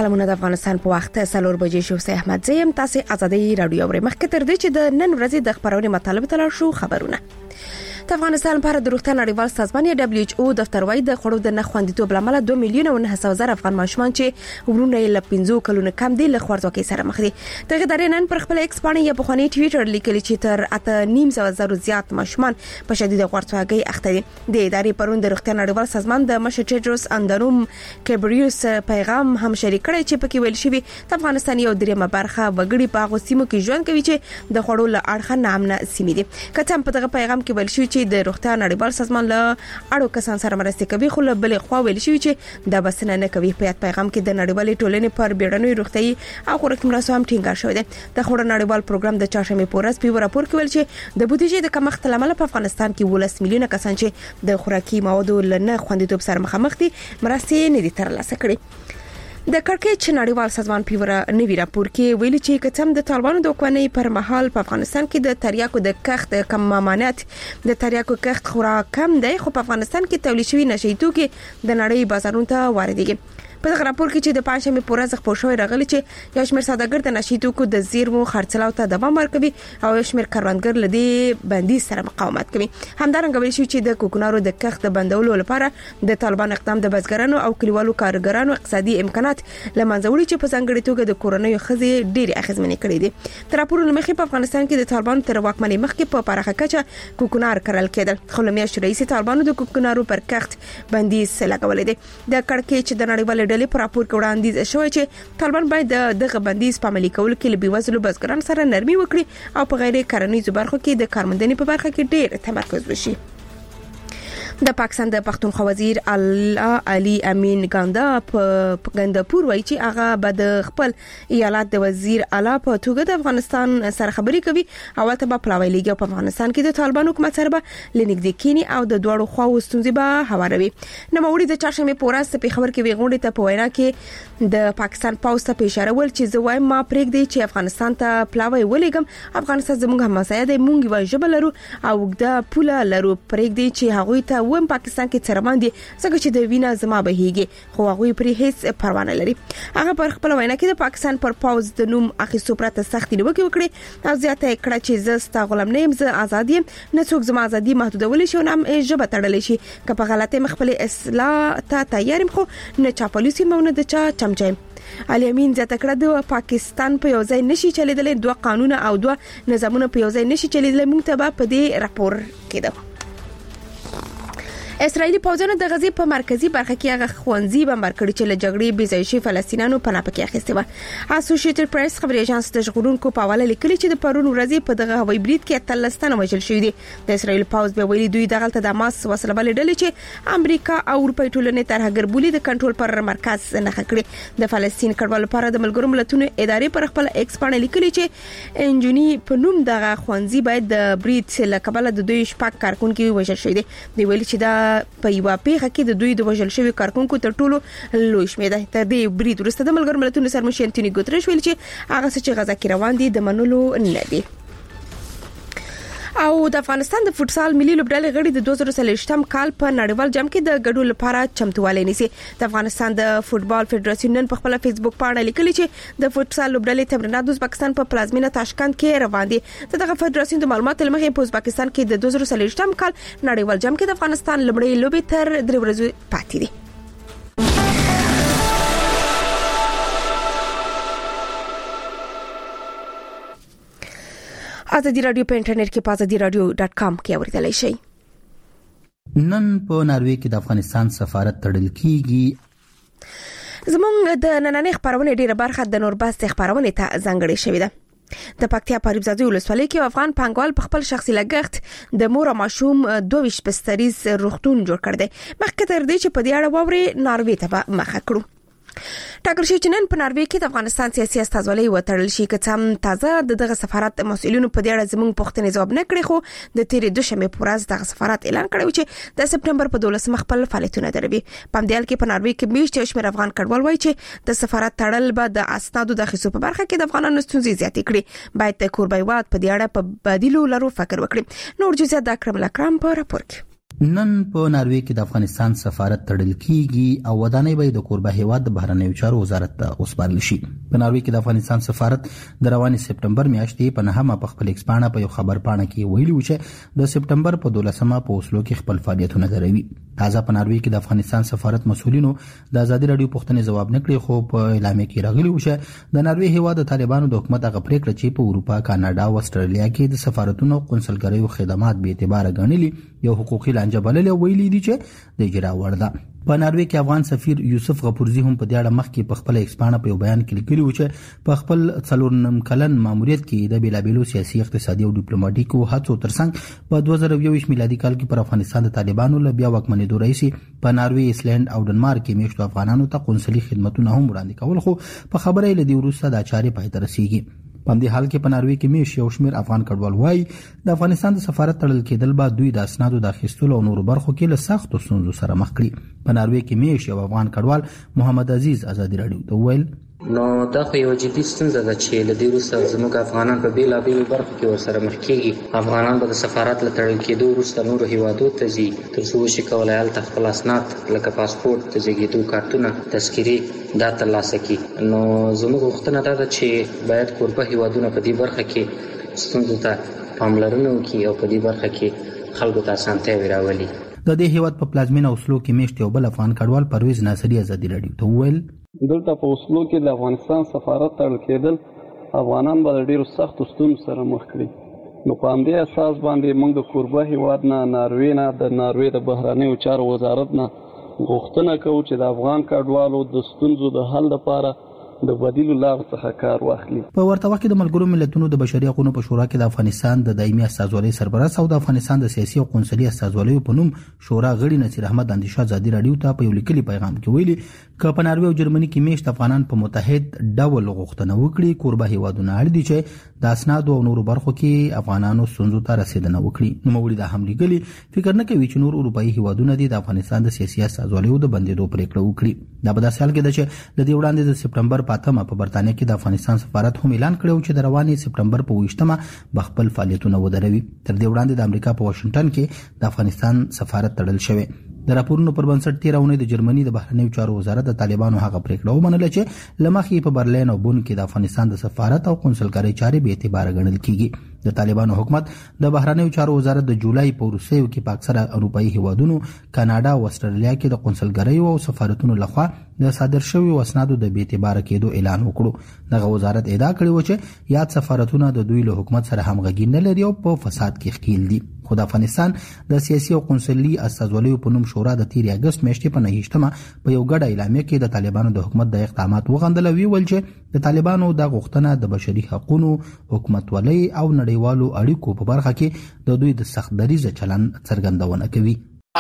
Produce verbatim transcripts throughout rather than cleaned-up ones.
سلامونه د افغانستان په وخت سلور بجې شو. سه احمد زیم تاسو ازادي رادیو اورئ. مخکې تر دې چې د نن ورځې د خبرونې مطالب تلل شو خبرونه. د افغانستان لپاره د روغتیا نړیوال سازمان یا دبليو ایچ او دفتر وايي د خوړو د نخوندیتوب لامل دوه میلیونه او نه سوه زره افغان ماشومان چې ورونه یې له پنځو کلونو کم دي له خوارځواکۍ سره مخ دي. دغه ادارې نن پر خپل ایکس باندې یا په خواني ټویټر لیکلي چې تر اته نیم سوه زره زیات ماشومان په شدید خوارځواکۍ اخته دي. د ادارې پرون د روغتیا نړیوال سازمان د مشر ټیډروس اندانوم کیبریوس پیغام هم شریک کړی چې پکې ویل شوی د افغانستان یو دریمه برخه وګړي په هغه سیمو کې ژوند کوي چې د خوړو له اړخه نامنه سیمې دي. کته په دغه پیغام کې ویل شوی چې د روغتیا نړیوال سازمان له اړو کسان سره مرسته کوي، خو له بلې خوا ویل شوی چې د بسنه نه کوي. په پیغام کې د نړیوالې ټولنې پر بیړنۍ روغتي او خوراکي مرستو هم ټینګار شوی دی. د خوړو نړیوال پروګرام د چهارشنبه په ورځ په راپور کې ویل چې د بودیجې د کمښت لامل په افغانستان کې ولس میلیونه کسان چې د خوراکي موادو لنه خوندیتوب سره مخامخ دي مرستې نه دي ترلاسه کړي. د کړکېچ نړیوال سازمان پیوره نوی راپور کې ویلي چې کتم د طالبانو د حکومت پر مهال په افغانستان کې د تریاکو د کښت کم ممانعت د تریاکو کښت خورا کم دی، خو په افغانستان کې تولید شوی نشي توکي د نړۍ بازارونو ته واردېږي. په دغه راپور کې چې د پنځمه پورز خبر شوی راغلی چې یو شمېر سوداګر د نشي توکو د زیرمو خرڅلاو ته دوام ورکوي او یو شمېر کاروانګر لدی بندیز سره مقاومت کوي. همدارنګه ویل شوی چې د کوکنارو د کښت بندولو لپاره د طالبان اقدام د بزګرانو او کلیوالو کارګرانو اقتصادي امکانات لمنځوړي چې په ځانګړي توګه د کورونیو خزې ډېری اخیزمنې کړې دي. تر راپور لمخې په افغانستان کې د طالبان تر واکمنۍ مخکې په پراخه کچه کوکنار کرل کېدل، خو لمیاشتې رئیس طالبانو د کوکنارو پر کښت بندیز لګولې دي. د کړکېچ د نړیوال ډلې په راپور کې وړاندیز شوی چې طالبان باید دغه بندیز په عملي کولو کې له بېوزلو بزګرانو سره نرمي وکړي او په غیر کرنیزو برخو کې د کارموندنې په برخه کې ډېر تمرکز وشي. د پاکستان د پښتونخوا وزیر علي امین ګاندا په ګندپور وایي چې هغه به د خپل ایالت د وزیر اعلی په توګه د افغانستان سره خبرې کوي او ته په پلاوی لیګ په افغانستان کې د طالبان حکومت سره به لنګد کینی او د دوړو خواو ستونزې به هواروي. نوموړي د چهارشنبه په ورځ په خبر کې ویغونډه ته په وینا کې د پاکستان پاوسته په اشاره ول چې زه وایم ما پرېږدي چې افغانستان ته پلاوی ولېګم. افغانستان زموږ همسایه دی، موږ یو ژبه لرو او د پوله لرو، پرېږدي چې هغه ته وم پاکستان کې څرمن دي څنګه چې د وینا زما بهيږي، خو هغه پرې هیڅ پروا نه لري. هغه پر خپل وینا کې د پاکستان پر پاوز د نوم اخیستو پرته سختي نیوکه وکړي او زیاته کړه چې زه ستا غلام نه یم، زه آزاد یم، نه څوک زما ازادي محدودول شي او نه ژبه تړل شي. که په غلطه مخبل اصلاح ته تیار یم، خو نه چاپلوسي مونږ د چا چمچایم. علي امین زیاته کړه د پاکستان په یو ځای نشي چلیدل، دوه قانون او دوه نظامونه په یو ځای نشي چلیدل. موږ ته په دې راپور کېده. اسرائیلي پوځونو د غزې په مرکزی برخه کې هغه خوندزي بمبار کړی چې له جګړې بې ځای شي فلسطینیانو پناه پکې اخیستې و. اسوسییټډ پریس خبري اژانس د ژغورونکو په حواله لیکلي چې د پرون ورځې په دغه هوایي برید کې اتلس تنه وژل شوي دي. د اسرائیل پوځ به ویلي دوی دغه د حماس وسله بل ډلې چې امریکا او اروپای ټولنې ترهګر بولي د کنټرول پر مرکز نه خکړي. د فلسطین کډوالو لپاره د ملګرو ملتونو ادارې پر خپل ایکس باندې لیکلي چې انجونی په نوم دغه خوندزي باید د برید له کبله د دوی شپږ کارکونکو وژل شوي دي. دی ویلي چې دا په یو پیغه کې د دوی د وژل شوی کارکونکو تر ټولو لوی شمېر ده. تر دې برید وروسته د ملګرو ملتونو سرمشر انټونی ګوتریش ویل چې هغه څه چې غزا کې روان دي د منلو نه دي. او د افغانستان د فوتسال ملي لوبډلې غړي د دوه زره څلوېښتم کال په نړیوال جام کې د ګډون لپاره چمتووالی نیسي. د افغانستان د فوتبال فدراسیون نن په خپل فیسبوک باندې لیکلي چې د فوتسال لوبډلې تمرینات د ازبکستان په پلازمینه تاشکند کې روان دي. دغه فدراسیون د معلوماتو لمخې په ازبکستان کې د دوه زره څلوېښتم کال نړیوال جام کې د افغانستان لوبډلې لوبې تر درې ورځې پاتې دي. ازادي رادیو په انټرنیټ کې پازادي رادیو ډاټ کام کې اوریدلای شئ. نن په ناروې کې د افغانستان سفارت تړل کیږي. زموږ د نننۍ خبرونه ډیره برخه د نورباست خبرونه ته ځانګړې شوې ده. د پکتیا په ریبزادي ولسوالۍ کې افغان پنګوال په خپل شخصي لګښت د مور او ماشوم دوه ویشت بستریز روغتون جوړ کړ دی. مخکې تر دې چې په دې اړه ووري ناروې ته مخه کړو. ټاکل شوی چې نن په ناروې کې د افغانستان سیاسي استازولۍ وتړل شي. که څه هم تازه دغه سفارت مسؤلینو په دې اړه زموږ پوښتنې ځواب نه کړي، خو د تیرې دوشنبه په ورځ دغه سفارت اعلان کړی چې د سپټمبر په دولسمه خپل فعالیتونه دروي. په همدې حال کې په ناروې کې میشت شمېر افغان کډوال وایي چې د سفارت تړل به د اسنادو د اخیستو په برخه کې د افغانانو ستونزې زیاتې کړي. باید د کوربه هیواد په دې اړه په بدیلو لارو فکر وکړي. نور جزئیات د اکرم الاکرام په راپور کې. نن په ناروې کې د افغانستان سفارت تړل کیږي او ودانۍ به د کوربه هیواد د بهرنیو چارو وزارت ته وسپارل شي. په ناروې کې د افغانستان سفارت د رواني سپټمبر میاشتې په نهمه په خپل ایکسپانه په یو خبر پاڼه کې ویلي و چې د سپټمبر په دولسمه په اوسلو کې خپل فعالیتونه دروي. تازه په ناروې کې د افغانستان سفارت مسؤلینو د ازادي رادیو پوښتنې ځواب نکړي، خو په اعلامیه کې راغلي و چې د ناروې هیواد د طالبانو د حکومت هغه پریکړه چې په اروپا، کاناډا او استرالیا کې د سفارتونو او قونسلګریو خدمات به اعتبار غنلي یو حقوقي لانجه بللې ویلي دي چې د اجرا وړ ده. په ناروې کې افغان سفیر یوسف غفورزی هم په دې اړه مخکې په خپل ایکسپانه په یو بیان کې لیکلي و چې په خپل څلور نیم کلن ماموریت کې د بیلابیلو سیاسي، اقتصادي او ډیپلوماټیکو هڅو ترڅنګ په دوه زره یوویشت میلادي کال کې پر افغانستان د طالبانو له بیا واکمنېدو راهیسې په ناروې، ایسلند او ډنمارک کې میشتو افغانانو ته قونسلي خدمتونه هم وړاندې کول، خو په خبره یې له دې وروسته دا چارې پای ته رسیږي. په دې حال کې په ناروې کې میش یو شمېر افغان کډوال وایي د افغانستان د سفارت تړل کېدل به دوی د اسنادو د اخیستلو او نورو برخو کې له سختو ستونزو سره مخ کړي. په ناروې کې میش یو افغان کډوال محمد عزیز ازادي رادیو ته وویل نو دا خو یو جدي ستونزه ده چې له دې وروسته زموږ افغانان په بېلابېلو برخو کې ورسره مخ کېږي. افغانان به د سفارت له تړل کېدو وروسته نورو هیوادو ته ځي تر څو وشي کولی هلته خپل اسناد لکه پاسپورټ، د زیږېدو کارتونه، تذکیرې دا ترلاسه کړي. نو زموږ غوښتنه دا ده چې باید کوربه هیوادونه په دې برخه کې ستونزو ته پاملرنه وکړي او په دې برخه کې خلکو ته اسانتیاوې راولي. د دې هیواد په پلازمینه اوسلو کې میشت یو بل افغان کډوال پرویز ناصری ازادي رادیو ته وویل دلته په اوسلو کې د افغانستان سفارت تړل کېدل افغانان به د ډېرو سختو ستونزو سره مخ کړي. نو په همدې اساس باندې موږ د کوربه هیواد نه، ناروې نه، د ناروې د بهرنیو چارو وزارت نه غوښتنه کوو چې د افغان کډوالو د ستونزو د حل لپاره د بدیلو لارو څخه کار واخلي. په ورته وخت کې د ملګرو ملتونو د بشري حقوقو په شورا کې د افغانستان د دایمي استازولۍ سرپرست او د افغانستان د سیاسي او قونسلي استازولیو په نوم شورا غړي نصیر احمد اندیشه ازادي رادیو ته په یو لیکلي پیغام کې ویلي چې په ناروې او جرمني کې میشت افغانان په متحد ډول غوښتنه وکړي کوربه هیوادونه اړ دي چې د اسناد او نورو برخو کې افغانانو ستونزو ته رسیدنه وکړي. نو موږ د هم لیکلي فکر نه کوي چې نور اروپאי هیوادونه د افغانستان د سیاسي استازولیو د بندیدو پریکړه وکړي. دا په داسې حال کې ده چې د دې وړاندې د سپټمبر پاتمه په برتانیا کې د افغانستان سفارت هم اعلان کړو چې د رواني سپټمبر په ویشتمه بخپل فعالیتونه ودروي. تر دې وړاندې د امریکا په واشنگټن کې د افغانستان سفارت تړل شوی. د راپورونو پر بنسټ تیر اونۍ د جرمني د بهرنیو چارو وزارت د طالبانو هغه پریکړه ومنله چې لمخې په برلین او بون کې د افغانستان د سفارت او قونسلګرۍ چارې به اعتبار غنل کیږي. د طالبانو حکومت د بهرنیو چارو وزارت د جولای په وروستیو کې په اکثره اروپאי هیوادونو، کاناډا او استرالیا کې د قونسلګریو او سفارتونو لخوا د صادر شویو اسنادو د بې اعتبار کېدو اعلان وکړو. دغه وزارت ادعا کړې و چې یاد سفارتونه د دوی له حکومت سره همغږي نه لري او په فساد کې ښکیل دي. خو د افغانستان د سیاسي او قونسلي استازولیو په نوم شورا د تیر اگست میاشتې په نهشتمه په یو ګډه اعلامیه کې د طالبانو د حکومت د اقدامات وغندل، ویل چې د طالبانو د غوښتنه د بشري حقوقو، حکومتولۍ او نړیوالو اړیکو په برخه کې د دوی د سخت دریځه چلن څرګندونه کوي.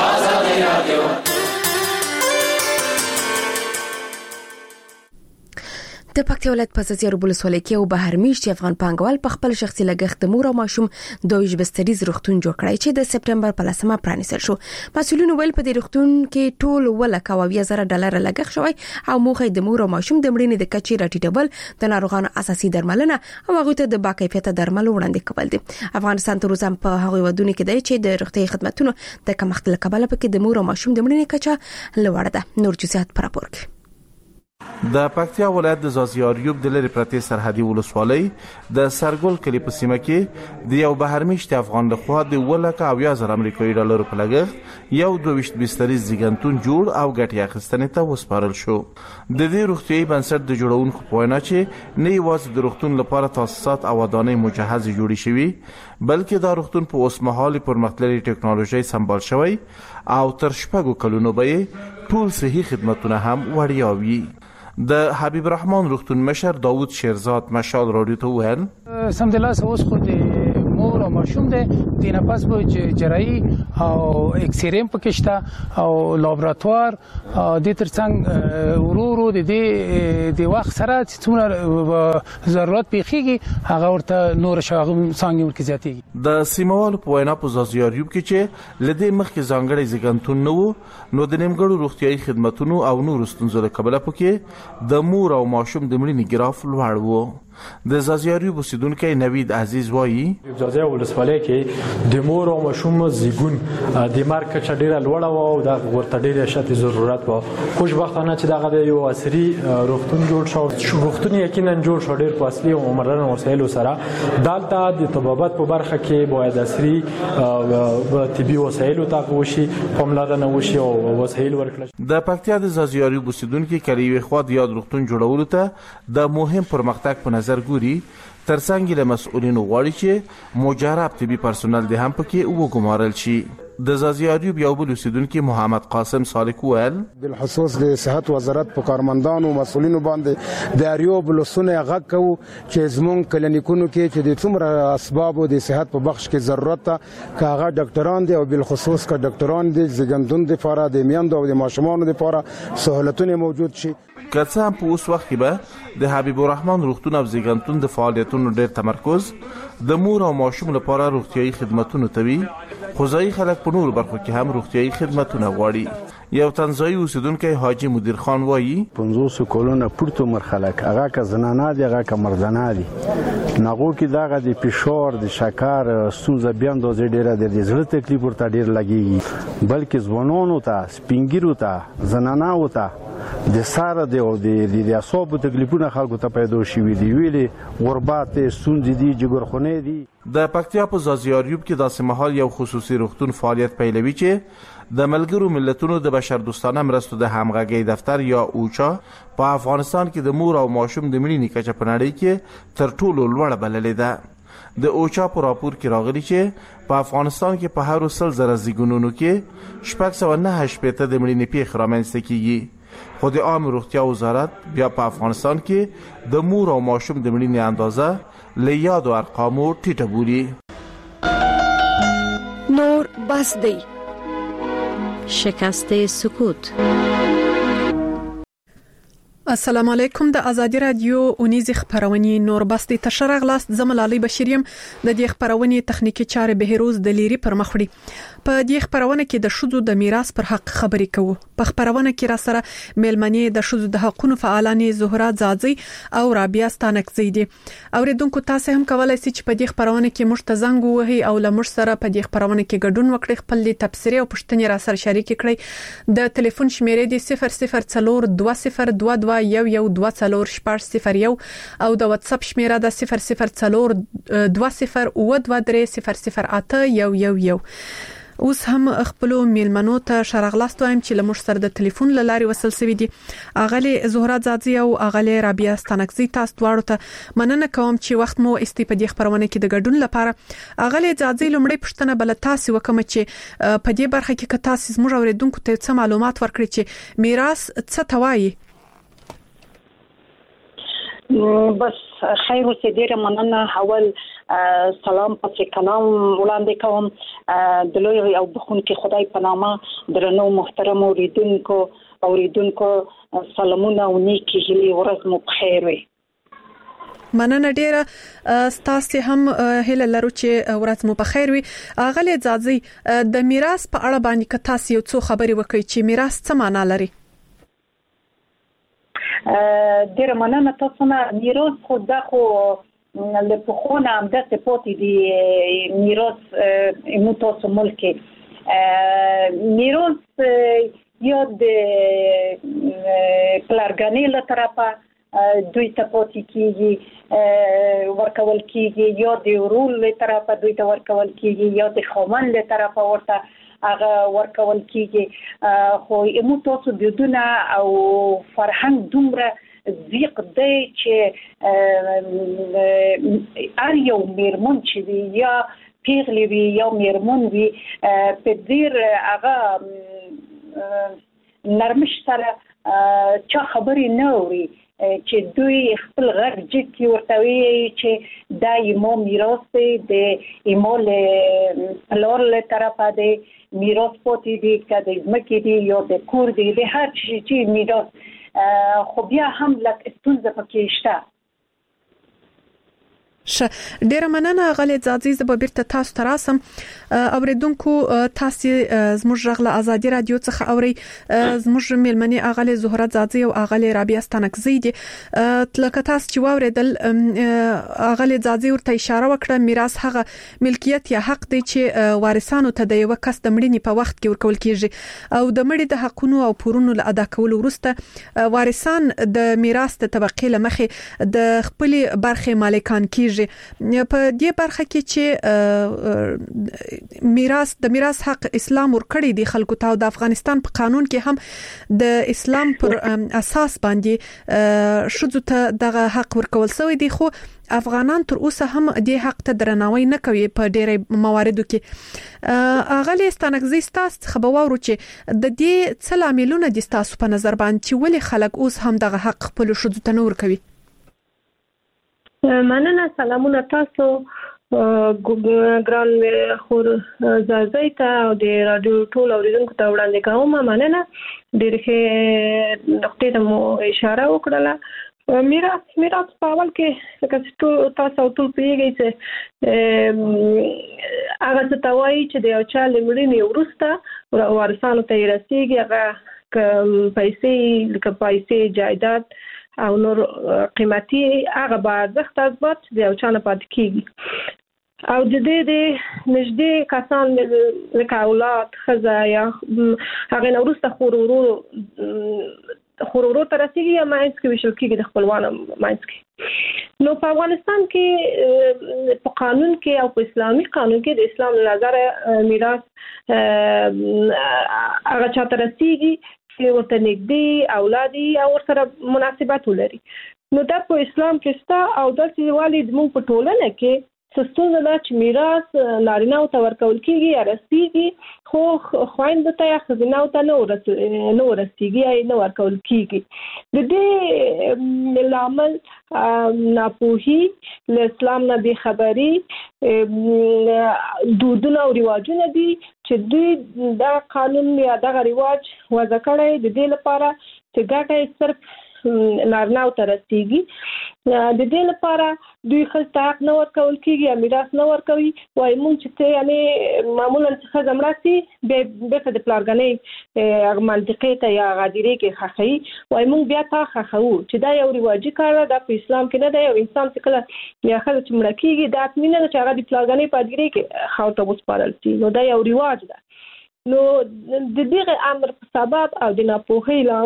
د پکتیا ولایت په زیار ولسوالۍ کې او بهر میشتي افغان پانګوال په خپل شخصي لګښت د مور او ماشوم دویش بستریز روغتون جوړ کړی چې د سپټمبر په لسمه پرانیستل شو. مسؤلینو ویل په دې روغتون کې ټول ولکه او زر ډالر لګښت شوی او موخه د مور او ماشوم د مړینې د کچې راټیټول، د ناروغانو اساسي درملنه او هغه ته د باکیفیته درمل وړاندې کول دي. افغانستان تر اوسه په هغه ودونه کې دی چې د روغتي خدماتو د کمښت له کبله پکې د مور او ماشوم د مړینې کچه لوړه ده. نور جزئیات پر راپور کې. د پکتیا ولایت د زازیاریوب د لری پرتی سرحدي ولسوالۍ د سرګل کلی په سیمه کې د یو بهرمیشت افغان لخوا د ولکه او یازر امریکایي ډالر په لګښت یو دویشت بستری زیګنتون جوړ او ګټي اخیستنې ته وسپارل شو. د دې روغتيایي بنسټ د جوړونکو په وینا چې نه یوازې د روغتون لپاره تاسیسات او ودانۍ مجهز جوړې شوي، بلکې دا روغتون په اوسمهالي پرمختللي ټکنالوژي سمبال شوی او تر شپږو کلونو به ټول صحي خدماتونه هم وړیا وي. د حبیب رحمان روغتون مشر داوود شیرزاد مشال رادیو ته وویل سمدلله اوس خو د مور او ماشوم د دینه پس به جراحي او اکسریم پکشته او لابراتوار د ترڅنګ ورورو د دې د وخت سره څومره ضرورت پیخیږي هغه ورته نور شاغم څنګه ورکه زیاتیږي. د سیموالو په وینا په زازیاریوب کې چې لدې مخکې ځانګړي زیګنتون نه وو، نو د نیمګړو روغتيایي خدماتونو او نور ستونزو له کبله پکې د مور او ماشوم د مړینې ګراف لوړ وو. د زازیاریوب اوسیدونکو نوید عزیز وایي زازیا ولسوالۍ کې د مور او ماشوم زیږون د مرګ کچه ډیره لوړه وه او دا ورته ډیره شته ضرورت وه. خوشبختانه چې دغه یو عصري روغتون جوړ شو. روغتون یقینا جوړ شو ډیر په اصلي او مدرن وسایلو سره. دلته د طبابت په برخه کې باید عصري طبي وسایلو ته وشي، پاملرنه وشي او وسایل ورکړل شي. د پکتیا د زازیاري اوسیدونکو کلیوي خوا د یاد روغتون جوړولو ته د مهم پرمختګ په نظر ګوري، ترڅنګ له مسؤلینو غواړي چې مجرب طبي پرسونل د هم پکې وګمارل شي. د زازیاري یو بل اوسیدونکو محمد قاسم سالک ویل بالخصوص د صحت وزارت په کارمندانو مسؤلینو باندې د اریو بلسونه غږ کو چې زمونږ کلینیکونو کې چې د څومره اسباب د صحت په بخش کې ضرورت ته کاغه ډاکټران دي او بالخصوص کا ډاکټران دي زګندون د لپاره د میاندو او د ماشومانو لپاره سہولتونه موجود شي. که څه هم په اوس وخت کې به د حبیب الرحمن روغتون او زیږنتون د فعالیتونو ډېر تمرکز د مور او ماشوم لپاره روغتیايي خدماتونو ته وي، خو ځایي خلک په نورو برخو کې هم روغتیايي خدماتونه غواړي. یو تنځایي اوسیدونکی حاجی مدیر خان وایي پنځوس کلونه پورته مرخلک هغه که زنانه دي هغه که مردانه دي ناغو کې دغه د فشار د شکر ستونزه بیا اندازې ډېره ده، د زړه تکلیف ورته ډېر لګېږي، بلکې ځوانانو ته سپینګیرو ته زنانهو ته د ساره دی او د اعصابو تکلیفونه خلکو ته پیدا شوي دي، ویلې غربت ستونزې دي، جګرخونې دي. د پکتیا په زازیاریوب کې داسې مهال یو خصوصي روغتون فعالیت پیلوي چې د ملګرو ملتونو د بشردوستانه مرستو د همغږۍ دفتر یا اوچا په افغانستان کې د مور او ماشوم د مړینې کچه په نړۍ کې تر ټولو لوړه بللې ده. د اوچا په راپور کې راغلي چې په افغانستان کې په هر سل زره زیږونونو کې شپږ سوه نهه شپېته د مړینې پیښې رامنځته کیږي، خو د عامه روغتیا وزارت بیا په افغانستان کې د مور او ماشوم د مړینې اندازه له یادو ارقامو ټیټه بولي. نور بس دی شکست سکوت. السلام علیکم. د ازادي رادیو اونیزه خبرونه نور بستی تشرغ لاست زملالي بشریم د دې خبرونه تخنیکی چارې بهروز د لیری پر مخړي. په دې خبرونه کې د شذو د میراث پر حق خبرې کوو. په خبرونه کې را سره میلمنې د شذو د حقونو فعالانې زهرا زازي او رابعه ستانکزي دي. اوریدونکو تاسو هم کولای شئ چې په دې خبرونه کې مشت زنګ وهي او لمر سره په دې خبرونه کې ګډون وکړئ، خپل د تبصره او پوښتنې را سره شریک کړئ. د ټلیفون شمیرې د صفر صفر څلور دوه صفر دوه دوه یو یو دوه څلور شپږ صفر یو او د واتس اپ شمیره د صفر صفر څلور دوه صفر او دوه درې صفر صفر اته یو یو یو. اوس هم خپل میلمنو ته شرغلاست وایم چې لمر سره د ټلیفون لاري وصل سوي دي. اغلی زهرا زازي او اغلی رابعه ستانکزي تاسو دواړو ته مننه کوم چې وخت مو استفادې خبرونه کې د ګډون لپاره. اغلی زازي لمړی پښتنه بل تاسو وکم چې په دې برخه کې که تاسو زموږ اوریدونکو ته څه معلومات ورکړي چې میراث څه توایي. بس خیر اوسې ډیره مننه. اول سلام پسې کلام وړاندې کوم د لوی او بخونکي خدای په نامه. درنو محترم اوریدونکو اوریدونکو سلامونه او نیکی هیلې ورځ مو بخیر وي. مننه ډیره ستاسو هم هله لرو چې ورځ مو بخیر وي. اغلی زازي د میراث په اړه باندې که تاسو یو څو خبرې وکړئ چې میراث څه معنا لري. ډیره مننه تاسو نه. میراث خو دا خو له پخونه هم داسې پاتې دي. میراث مو تاسو ملک میراث یا د پلارګانې له طرفه دوی ته پاتې کیږي ورکول کیږي، یا د ورور له طرفه دوی ته ورکول کیږي، یا د خاوند له طرفه ورته هغه ورکول کیږي. خو مو تاسو د دونه او فرهنګ دومره ضیق دی چې هر یو میرمن چې وي یا پیغلې وي یا میرمن وي په ډیر هغه نرمش سره چا خبرې نه اوري چې دوی خپل غږ جګ کړي، ورته وایي چې دا یمو میراث دی، د یمو له پلار له طرفه دی میراث پاتې دي، که د ځمکې دي یا د کور دي، د هر شي چې میراث. خو بیا هم لکه ستونزه پکې شته. ش ډیره مننه غلې ځاځي زب بیرته تاسو تراسم اوریدونکو تاسو زموږ غله ازادي رادیو څخه اوري زموږ ملمنې اغله زهره ځاځي او اغله رابعه ستانکزی دي تلکه تاسو چې واوریدل اغله ځاځي ورته اشاره وکړه میراث هغه ملکیت یا حق دی چې وارثانو ته د یو کس د مړینې په وخت کې ورکول کیږي او د مړي د حقونو او پورونو له ادا کولو وروسته وارثان د میراث د طبقې لمخې د خپل برخه مالکان کیږي په دې برخه کې چې میراث د میراث حق اسلام ورکړي دي خلکو ته د افغانستان په قانون کې هم د اسلام پر اساس باندې شذو ته دغه حق ورکول شوی دی خو افغانان تر اوسه هم د حق ته درناوی نه کوي په ډېرې مواردو کې اغلی ستانکزی تاسو خبرو چې د دې څه لاملونه دي تاسو په نظر باندې چې ولې خلک اوس هم دغه حق خپل شذو ته نه ورکوي مننه سلامونه تاسو ګران خور زازای ته او د رادیو ټول اوریدونکو ته وړاندې کوم مننه ډېر ښه نقطې ته مو اشاره وکړه میراث میراث په اول کې لکه تاسو ټول پیږئ چې هغه څه توایي چې د یو چا لمړینې وروسته وارثانو ته رسیږي هغه پیسې لکه پیسې جایداد او نور قیمتي هغه به ارزښت اثبات د یو چا نه پاتې کیږي او د دې د نږدې کسان لکه اولاد ښځه یا هغه نه وروسته خور ورور خور ورور ته رسیږي یا ماینځ کې ویشل کیږي د خپلوانو ماینځ کې نو په افغانستان کې په قانون کې او په اسلامي قانون کې د اسلام نظر میراث هغه چاته رسیږي چې ورته نږدې اولادي او سره مناسبت ولري نو دا په اسلام کې ستا او د سیوالي د مونږ په ټولنه کې څه څه چې میراث نارینه او تورکول کیږي یا رسیږي خو خويند ته یا خزینه او ته نو نو رسیږي یا نو ورکول کیږي د دې لامل ناپوهي له اسلام نه بي خبري دودونه او رواجونه دي چې دوی دا قانون یا دا رواج وضع کړی د دې لپاره چې ګټه صرف نارینه او ترسیږي د دې لپاره دوی خلک حق نه ورکول کیږي یا میراث نه ورکوي وای مونږ چې یعنی معمولا څه زمراسي به به د پلارګنې منطقې ته یا غاديري کې خخي وای مونږ بیا تا خخو چې دا یو رواجي کار ده په اسلام کې نه دی او انسان چې کله یا خلک چې مړ کیږي دا مینه چې هغه د پلارګنې پادګری کې خاوته وسپارل شي نو دا یو رواج ده نو د دې امر په سبب او د ناپوهي لا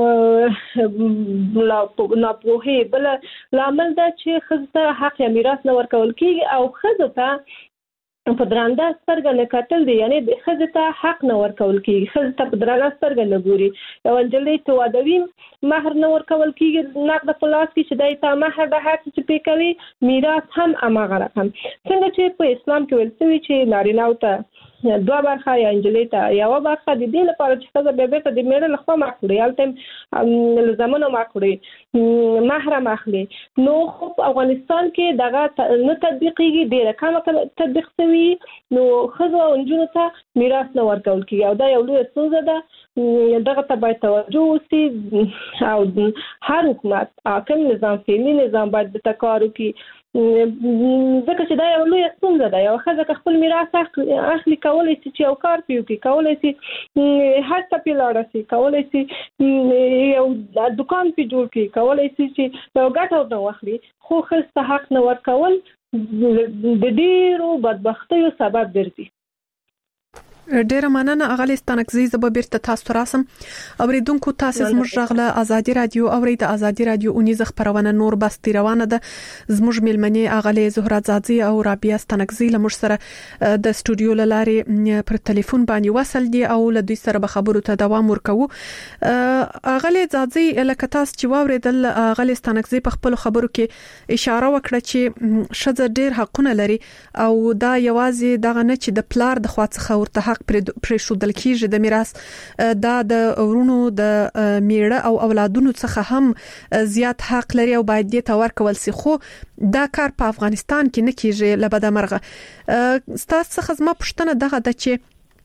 ناپوهي بل لامل دا چې خزه حق یا میراث نه ورکول کیږي او خزه ته په درانده سترګه نه کتل دي یعنی د خزه ته حق نه ورکول کیږي خزه ته په درانده سترګه نه ګوري یو انجلې ته وادوي مہر نه ورکول کیږي نقد په لاس کې چې دای ته مہر د حق چې پیکوي میراث هم امغه رقم څنګه چې په اسلام کې ویل شوی چې نارینه او ته دوه برخه یا انجلې ته یو برخه د دې لپاره چې خزه به به د میړه لخوا مخړي البته لزمانه مخړي محرم اخلي نو خو افغانستان کې دغه نه تطبیقيږي ډیره کمه تطبیق شوی نو خزه او انجونو ته میراث نه ورکول کیږي او دا یو لوی ستونزه ده دغه ته باید توجه وشي او هر حکومت حاکم نظام فعلی نظام باید د تکارو کې ځکه چې دا یو لوی ستونزه ده یو خزه خپل میراث اخلي کولای شي چې یو کار پیو کې کولای شي هر څه په لاره شي کولای شي یو دکان په جوړ کې کولای شي چې یو ګټه ورته واخلي خو خزه حق نه ورکول د ډیرو بدبختیو سبب ګرځي ډیره مننه اغلی ستانکزی زب بیرته تاسو راسم اوریدونکو تاسو زموږ غله ازادي رادیو اورید ازادي رادیو اونیز خبرونه نور بس روانه ده زموږ ملمنې اغلی زهره زادزی او رابعه ستانکزی لمر سره د استودیو لاري پر ټلیفون باندې وصل دي او له دوی سره به خبرو ته دوام ورکوو اغلی زادزی لکه تاسو چې واوریدل اغلی ستانکزی په خپل خبرو کې اشاره وکړه چې شذ ډیر حقونه لري او دا یوازې دغه نه چې د پلار د خوا څخه ورته حق پرې شودل کیږي د میراث دا د ورونو د میړه او اولادونو څخه هم زیات حق لري او باید دې ته ورکول شي خو دا کار په افغانستان کې نه کیږي لبد مرغه ستاسو څخه زما پوښتنه دغه ده چې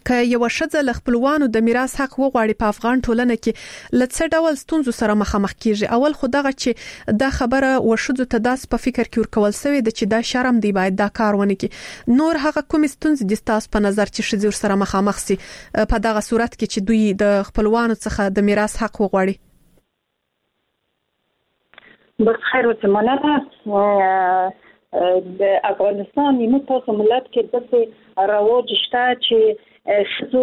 ک یو شذ ل خپلوانو د میراث حق وغواړي په افغان ټولنه کې لڅ ډول ستونزو سره مخامخ کیږي. اول خدغه چې دا خبره وشذ ته داس په فکر کې ورکول سوی د چې دا شرم دی باید دا کار ونه کی. نور هغه کوم ستونزې د تاسو په نظر چې شذ سره مخامخ سي په دغه صورت کې چې دوی د خپلوانو څخه د میراث حق وغواړي؟ بخیر وتمنى د افغانستان یو تاسو ملت کې د رواج شته چې شزو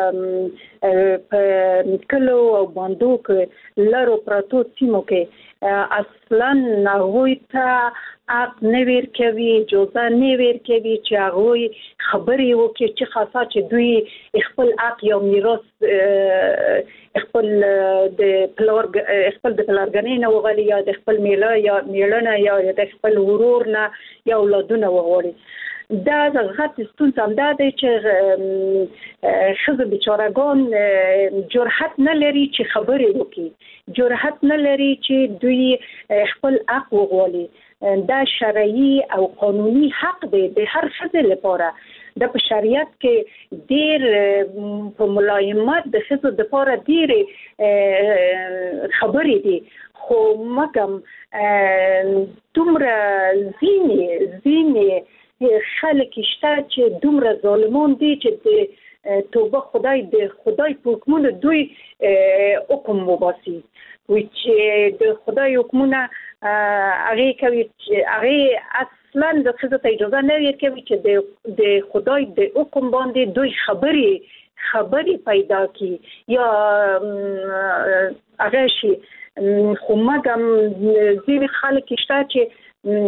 په کلو او باندو کې لارو پراتو سیمو کې اصلا نغوی ته اپ نویر کوي جوزا نویر کوي چې هغه خبري وکړي چې خاصه چې دوی خپل اپ یو میراث خپل د پلور خپل د پلارګنې نه وغلي یا د خپل میله یا میړنه یا د خپل ورور نه یا اولادونه وغوړي. دا غټ ستونزه هم ده چې شزه بیچارهګان جرأت نه لري چې خبرې وکړي، جرأت نه لري چې دوی خپل حق وغواړي. دا شرعي او قانوني حق دی د هر شخص لپاره. د په شریعت کې ډیر په ملایمت د خصو د لپاره ډیر خبرې دي، خو مګم دومره ځینې ځینې خلک شته چې دومره ظالمان دي چې د توبه خدای د خدای په حکمونو دوی حکم وباسي، چې د خدای حکمونه هغه کوي چې هغه اصلا د خزه ته اجازه نه ورکوي چې د خدای د حکم باندې دوی خبري خبري پیدا کی یا هغه شي. خو مګم ځینې خلک شته چې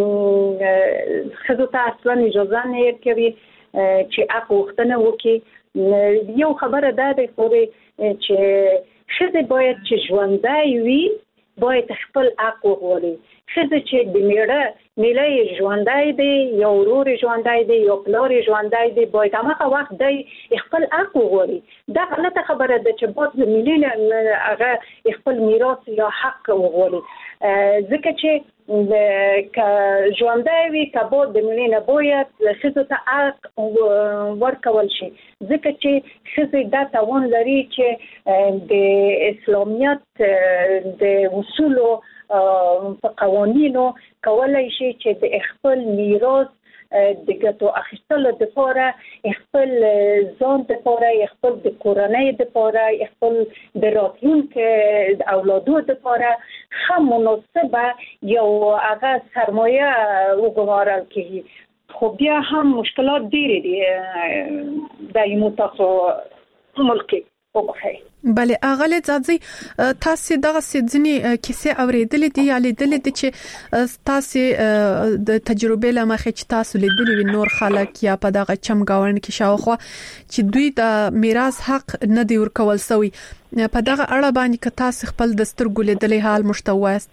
خزه ته اصلا اجازه نه ورکوي چې حق وختنه وکړي. یو خبره ده د خوري چې خزه باید چې ژوندۍ وي باید خپل حق وغواړي. خزه چې د میړه میله ژوندۍ دی یا ورور ژوندۍ دی یا پلار ژوندۍ دی باید هغه وخت دی خپل حق وغواړي. دا غلطه خبره ده چې باید میله هغه خپل میراث یا حق وغواړي، ځکه چې که ژوندۍ وي که باید د میله نه باید خزه ته حق ورکول شي، ځکه چې خزه دا توان لري چې د اسلامیت د اصولو په قوانینو کولای شي چې د خپل میراث د ګټو اخیستلو لپاره خپل ځان لپاره خپل د کورنۍ لپاره خپل د راتلونکي اولادو لپاره هم مناسبه یو هغه سرمایه وګمارل کیږي. خو بیا هم مشکلات ډېرې دي د یو تاسو ملک وګورئ. بله اغله ځاځي تاسو دغه سځنی کیسه اوریدلې دي یا لیدلې دي چې تاسو د تجربه لمخې چې تاسو لیدلې وي نور خلک یا په دغه چمګاون کې شاوخوا چې دوی د میراث حق نه دی ورکول سوی، په دغه اړه باندې که تاسو خپل د سترګو لیدلې حال مشتوست؟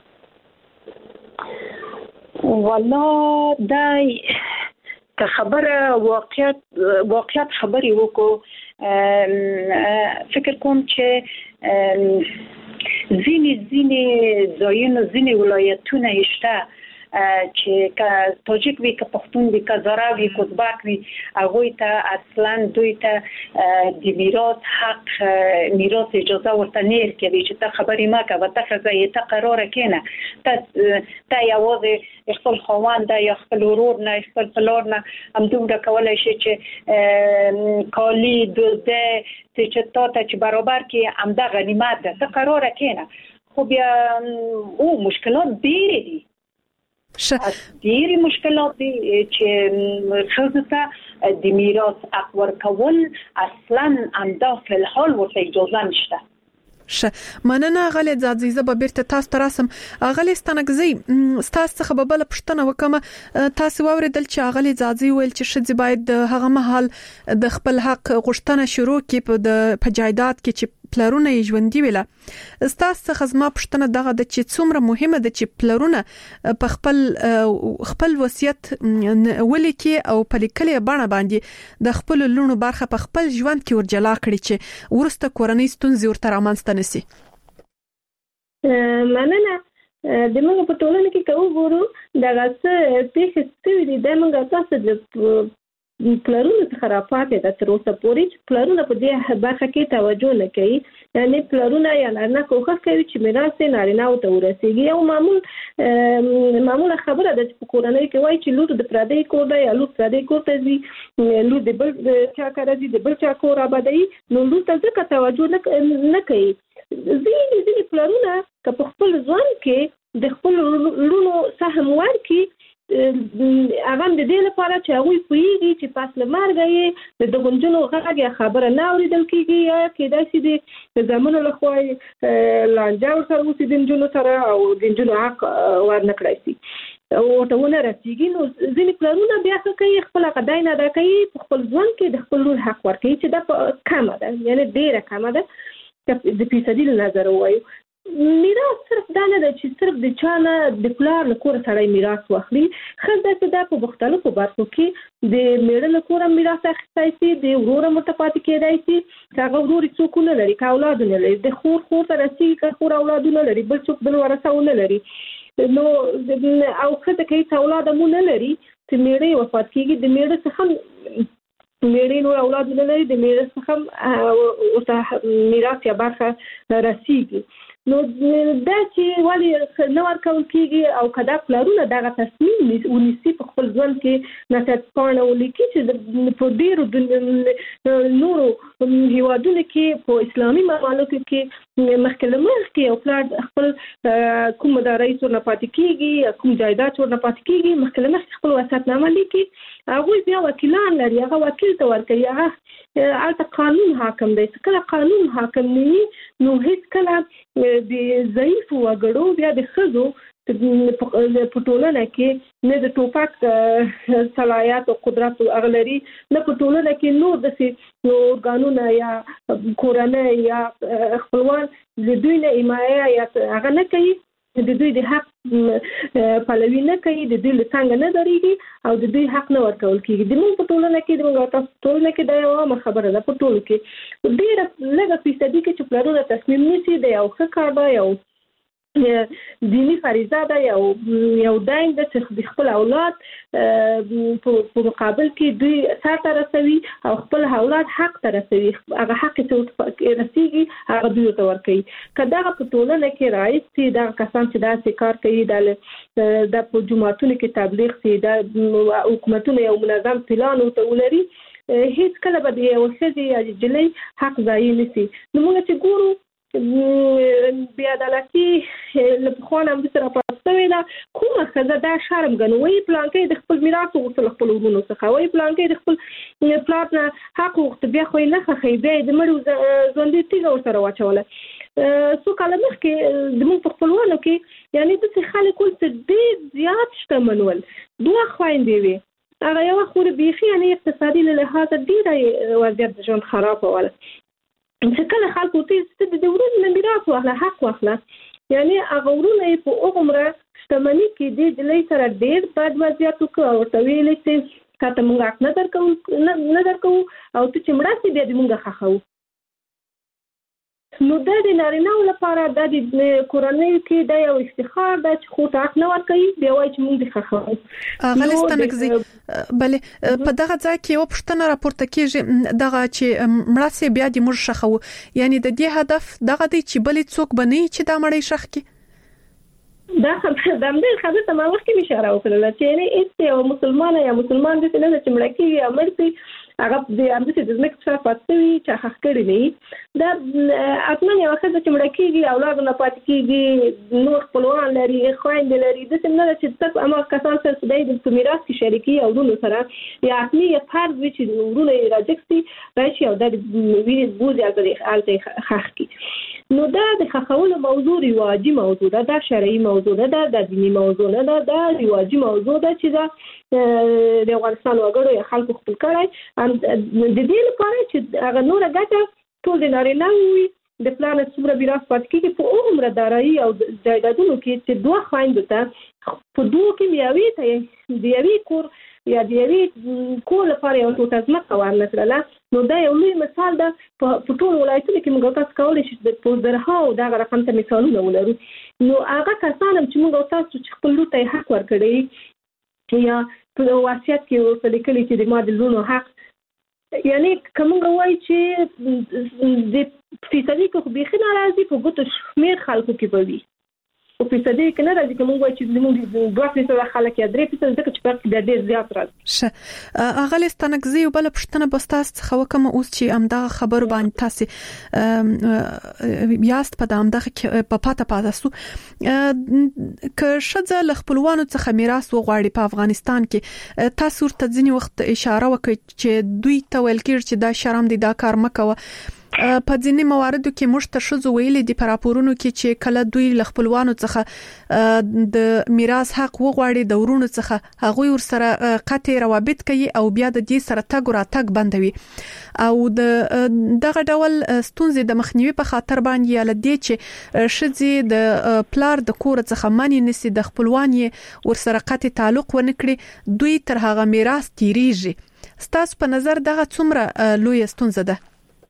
والله دای که خبره واقعیت واقعیت خبري وکړو فکر کوم چې ځینې ځینې ځایونه ځینې ولایتونه شته چې که تاجیک وي که پښتون وي که زرا وي که ازبک وي هغوی ته اصلا دوی ته د میراث حق میراث اجازه ورته نه ورکوي چې ته خبرې مه کوه، ته ښځه یې ته قراره کښېنه، ته یوازې خپل خاوند یا خپل ورور نه خپل پلار نه همدومره کولی شي چې کالي دوزده چې تا ته چې برابر کړي همدا غنیمت ده، ته قراره کښېنه. خو بیا او مشکلات ډېرې دي، ډېرې مشکلات دي چې ښځو ته د میراث حق ورکول اصلا همدا فی الحال ورته اجازه نشته. ش مننه غلې ځاځي زه به بیرته تاسو ته راسم. غلې ستنګزي تاسو څخه به بل پښتنه وکم، تاسو واوریدل چې غلې ځاځي ویل چې شذ باید هغه مهال د خپل حق غوښتنه شروع کړي په د پجایدات کې چې پلرونه یې ژوندۍ ویله. تاسو څخه زما پښتنه دغه د چې څومره مهمه ده چې پلرونه په خپل خپل وصیت ولیکي او په لیکلې بڼه باندې د خپل لونو برخه په خپل ژوند کې ورجلا کړي چې ورسته کورنۍ ستونزې ورته رامنځته نشي. مننه. د موږ په ټولنه کې کوو ګورو دغه څه پیښې ستوي دي د موږ تاسو د پلرونو څخه راپاتې ده تر اوسه پورې چې پلرونه په دې برخه کې توجه نه کوي. یعنې پلرونه یا نارینه کوښښ کوي چې میراث یې نارینه‌و ته ورسېږي. یو معمول معموله خبره ده چې په کورنۍ کې وایي چې لور د پردی کور ده یا لور پردی کور ته ځي، لور د بل چا کره ځي، د بل چا کور آبادوي، نو لور ته ځکه توجه نه کوي. ځینې ځینې پلرونه که په خپل ځوان کې د خپل لورونو سهم ورکړي، هغه د دې لپاره چې هغوی پوهېږي چې پس له مرګه یې د دغو نجونو غږ یا خبره نه اورېدل کېږي، یا کېدای شي د زامنو له خوا لانجه ورسره وشي د نجونو سره او د نجونو حق ورنه کړی شي او ورته ونه رسېږي. نو ځینې پلرونه بیا څه کوي، خپل هغه دای نه ادا کوي، په خپل ژوند کې د خپل لور حق ورکوي چې دا کمه ده، یعنې ډېره کمه ده د فیصدي له نظره ووایو. میراث صرف دا نه ده چې صرف د چا نه د پلار له کوره سړی میراث واخلي. ښځه چې دا په مختلفو برخو کې د میړه له کوره میراث اخیستی شي، د ورور هم ورته پاتې کېدی شي که هغه ورور یې څوک ونه لري، که اولاد ونه لري، د خور خور ته رسېږي که خور اولاد ونه لري، بل څوک بل ورثه ونه لري. نو او ښځه که هېڅ اولاد هم ونه لري چې میړه یې وفات کېږي، د میړه څخه میړه نور اولاد ونه لري، د میړه څخه ورته میراث یا برخه رسېږي. نو دا چې ولې نه ورکول کېږي او که دا پلرونه دغه تصمیم ونیسي په خپل ژوند کې نصیحت پاڼه ولیکي چې په ډېرو نورو هېوادونو کې په اسلامي ممالکو کې مخکې له مخکې یو پلار خپل کوم مدارۍ ورنه پاتې کېږي، کوم جایداد ورنه پاتې کېږي، مخکې له مخکې خپل وصیتنامه لیکي، هغوی بیا وکیلان لري، هغه وکیل ته ورکوي، هغه هلته قانون حاکم دی. کله قانون حاکم نه وي نو هېڅکله د ضعیفو وګړو بیا د ښځو په ټولنه کې نه د ټوپک صلاحیت او قدرت هغه لري، نه په ټولنه کې نور داسې ارګانونه یا کورنۍ یا خپلوان د دوی نه حمایه یا هغه نه کوي، د دوی د حق پلوي نه کوي، د دوی له څنګه نه درېږي او د دوی حق نه ورکول کېږي. د موږ په ټولنه کې د موږ تاسو ټولنه کې دا یوه عامه خبره ده، په ټولو کې ډېره لږه فیصدي کې چې پلرونه تصمیم نیسي د یو ښه کار ده، یو دینی فریضه ده، یو یو دین ده چې د خپل اولاد په مقابل کې دوی سر ته رسوي او خپل اولاد حق ته رسوي، هغه حق چې رسېږي هغه دوی ته ورکوي. که دغه په ټولنه کې رایج شي، دغه کسان چې داسې کار کوي، د په جوماتونو کې تبلیغ شي، د حکومتونو یو منظم پلان ورته ولري، هېڅ کله به د یوه ښځې یا نجلۍ حق ضایع نه شي. نو موږ چې ګورو بې عدالتي له پخوا نه همداسې راپاتې شوې ده، کومه ښځه دا شرم ګڼي، وایي پلانکی د خپل میراث وغوښته له خپلو وروڼو څخه، وایي پلانکی د خپل پلار نه حق وغوښته، بیا خو یې نه خوښوي، بیا یې د مړي ژوندي تیږه ورسره واچوله. څو کاله مخکې زموږ په خپلوانو کې یعنې داسې خلک ول چې ډېر زیات شتمن ول، دوه خویندې وې، هغه یوه خور بیخي یعنې اقتصادي له لحاظه ډېره وضعیت د ژوند خرابه وله، چې کله خلکو ته د ورونو نه میراث واخله، حق واخله، یعنې هغه ورونه یې په هغومره شتمني کې دې نجلۍ سره ډېر بد وضعیت وکړو او ورته ویلې چې تا ته موږ حق نه درکوو نه درکوو او ته چې مړه شې بیا دې موږ ښخوو. نو دا د نارینه‌و لپاره دا د کورنیو کې دا یو افتخار ده چې خور ته حق نه ورکوي، بیا وایي چې موږ دې ښخوو. غلی ستنکزي بلې په دغه ځای کې یوه پوښتنه راپورته کېږي، دغه چې مړه سي بیا دې موږ ښخوو، یعنې د دې هدف دغه دی چې بلې څوک به نه وي چې دا مړی ښخ کړي. دا خبره د همدې خبرې ته ما مخکې اشاره وکړله چې یعنې هېڅ یو مسلمانه یا مسلمان داسې نه ده چې مړه کېږي یا مړ شي هغه د همداسې د ځمکې په سر پاتې شوي چا ښخ کړي نه وي. دا حتما یوه ښځه چې مړه کېږي اولادو نه پاتې کېږي، نور خپلوان لري، خویندې لري، داسې نه ده چې صرف هماغه کسان سره چې دی په میراث کې شریکي او وروڼو سره یا حتمي یا فرض وي چې وروڼه یې راجګ شي راشي او دا د وینې بوځي هلته یې ښخ کړي. نو دا د ښخولو موضوع رواجي موضوع ده، دا شرعي موضوع ده، دا دیني موضوع نه ده، دا رواجي موضوع ده چې دا د افغانستان وګړو یا خلکو خپل کړی د دې لپاره چې هغه نوره ګټه ټول د نارینه‌و وي، د پلار نه څومره میراث پاتې کېږي په هغومره دارایي او جایدادونو کې چې دوه خویندو ته په دوو کې یوې ته د یوې کور یا د یوې کور لپاره یوه ټوټه ځمکه ورنه کړله. نو دا یو لوی مثال ده په ټولو ولایتونو کې موږ تاسو کولی شئ په زرهاو دغه رقم ته مثالونه ولرو. نو هغه کسان هم چې موږ تاسو چې خپل لور ته یې حق ورکړی یا په وصیت کې ورته لیکلي چې د ما د لونو حق یعنی کومه وایي چې د فیصدي کې بيخي ناراضي په ګوتو شمیر خلکو کې بوي او فیصدي کې نه راځي کومه وایي چې موږ دوه فیصد خلک یا درې فیصد ځکه چې فرق د ډېر زیات راځي. شه اغه لستنګزي او بل پښتنه بستاس څخه وکم اوس چې امدا خبر باندې تاسو یاست په دامدغه په پاته پاتاسو ک شذ لخپلوانو څخه میراث وغواړي په افغانستان کې تاسو ورته ځینی وخت اشاره وکړي چې دوی ته ویل کېږي چې دا شرم دي دا کار مکوه په ځینې مواردو کې موږ ته شذ ویلي دي په راپورونو کې چې کله دوی لخپلوانو څخه د میراث حق وغواړي د ورونو څخه هغه ور سره قطع روابط کوي او بیا د دې سره تګ را تګ بندوي او د دغه ډول ستونزې د مخنیوي په خاطر باندې یا لدې چې شذ د پلار د کور څخه مانی نسی د خپلوان یې ور سره قطع تعلق ونکړي دوی تر هغه میراث تیریږي ستاسو په نظر دغه څومره لوی ستونزه ده؟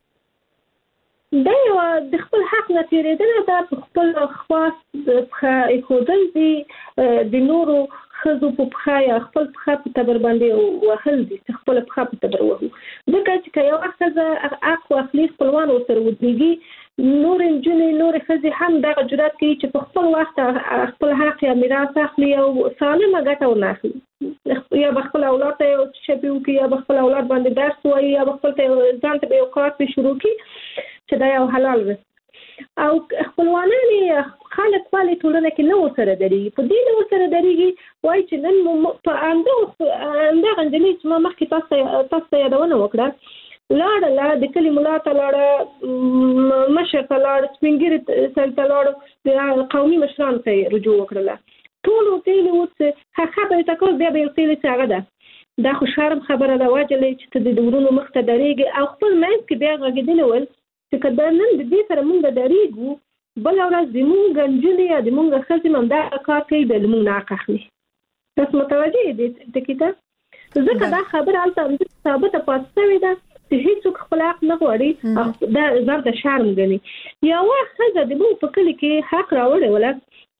دا یو د خپل حق نه تیریدنه دا په خپل خواص په خودل دي د نورو خزو په پخا یا خپل پخا په تبر باندې وهل دي خپل پخا په تبر وهو ځکه چې یو خزه اقوا خپل خپلوان سره ودیږي نور انجنې نور خزي هم دا جرأت کوي چې په خپل وخت خپل حق یا میراث اخلي او سالمه ګټه وناخلي یا خپل اولاد ته شپیو کې یا خپل اولاد باندې درس وایي یا خپل ځان ته یو کار په شروع کی چې دا یو حلال وي او خپلوانان خلک پالي ټولنه کې نو سره دري په دې نو سره دريږي وای چې نن په انده انده غندلې چې ما مخکې تاسو تاسو یادونه وکړه لاړه لا د کلی مولا ته لاړه مشر ته لاړه سپینګری سره ته لاړه د قومي مشران ته رجوع وکړه ټول وتیل اوس خبره تکول بیا به وتیل چې هغه ده دا خو شرم خبره ده واجلې چې د دورونو مخ ته دريږي او خپل مېز کې بیا غږیدل ول چې کله نن د دې سره مونږ درېږو بل ورځ د مونږ غنجلې یا د مونږ خزم هم دا کار کوي د مونږ ناقخلي تاسو متوجه دي د کیته ځکه دا خبره البته ثابته پاتې ده چې هیڅوک خپل حق نه غواړي دا زړه د شرم غني یا واخذ د مونږ په کلی کې حق راوړي ولا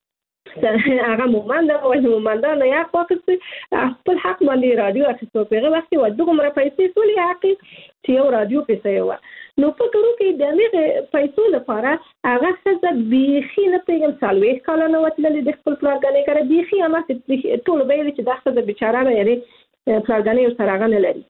هغه مومنده او مومنده نه یا پاتې خپل حق باندې رادیو اخیستو پیغه وختي و دغه مر پیسې ټولې حق چې یو رادیو پیسې و نو په کورو کې د هغه پیسو لپاره هغه څه بيخي نه پیغام سالوي کله نو وتلې د خپل پلانګانې کړې بيخي هم ټول به چې دا څه بیچاره نه یاري پلانګانې سره غنه لري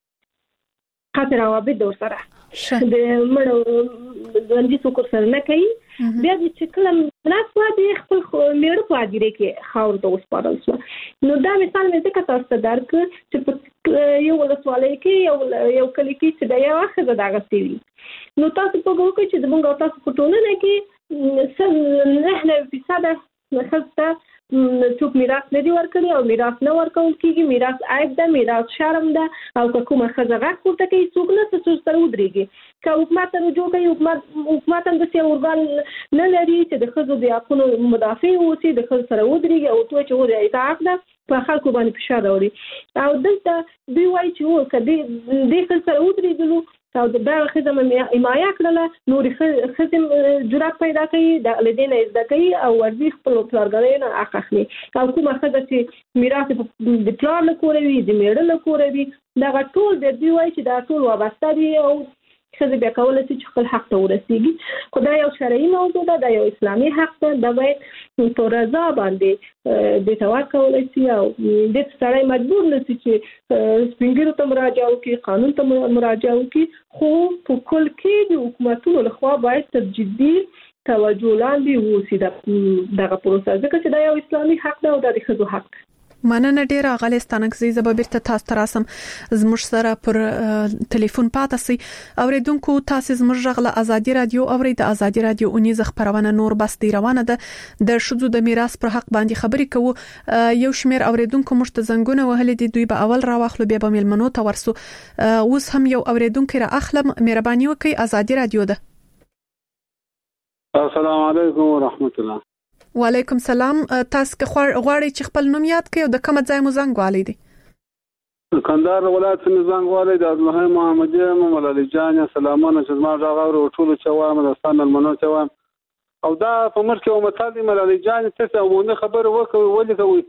خاطر روابط د سره د مړو ځندې څوک سره نه کوي بیا چې کله ناسوا د خپل میړه په اړه کې خاور ته وسپارل شو نو دا مثال مې څه کتاسته درک چې یو ولسوالۍ کې یو یو کلی کې چې دا یو وخت دا غسیوي نو تاسو په ګورو کې چې موږ تاسو په ټولنه کې څه نه فیصد خسته څوک میراث نه دی ورکړي او میراث نه ورکول کیږي میراث عیب ده میراث شرم ده او کومه خزغه کوته کوي څوک نه څه سره ودرېږي که حکومت رجوع کوي حکومت حکومت هم د سی اورګان نه لري چې د خزو د حقونو مدافع اوسي د خزو سره ودرېږي او تو چې ودرې اطاعت ده په خلکو باندې فشار راوړي او دلته دوی وایي چې و کدي د خزو سره ودرېږي او دا خدم حمایه کړله نور خدم جرأت پیدا کوي د لدینه زده کوي او ورزي خپل پلارګانې نه اخلي او کومه خدای چې میراث د پلان لکوروي د میړه لکوروي دا ټول د دوی وایي چې دا ټول وابسته دي او خزه بیا کولای شي چې خپل حق ته ورسیږي خدای یو شرعي موضوع ده دا یو اسلامي حق ده دا باید په رضا باندې د توار کولای شي او د سړی مجبور نشي چې سپینګرو ته مراجعه وکړي قانون ته مراجعه وکړي خو په کل کې د حکومتونو لخوا باید تر جدي توجه لاندې ووسي دغه پروسه ځکه چې دا یو اسلامي حق ده او د ښځو حق ده مننه ډیره غالي ستانکزي زبرته تاسو تراسم زموږ سره پر ټلیفون پاتې سي اوریدونکو تاسو زموږ غله ازادي رادیو اوري د ازادي رادیو اونیز خبرونه نور بس دی روانه ده د شذو د میراث پر حق باندې خبري کوو یو شمیر اوریدونکو مشت زنګونه وهل دي دوی به اول راوخلو بیا به ملمنو ته ورسو اوس هم یو اوریدونکو را اخلم مهرباني وکي ازادي رادیو ده السلام علیکم ورحمت الله وعلیکم سلام تاسو که غواړئ چې خپل نوم یاد کړئ او د کوم ځای مو زنګ والی دی کندهار ولایت مې زنګ والی د الله محمد محمد علي جان سلامونه چې ما راغور ټول چوام د ستان المنو چوام او دا په مرکه او مثال دی مل علي جان ته مونږ خبر وکړو ولې کوي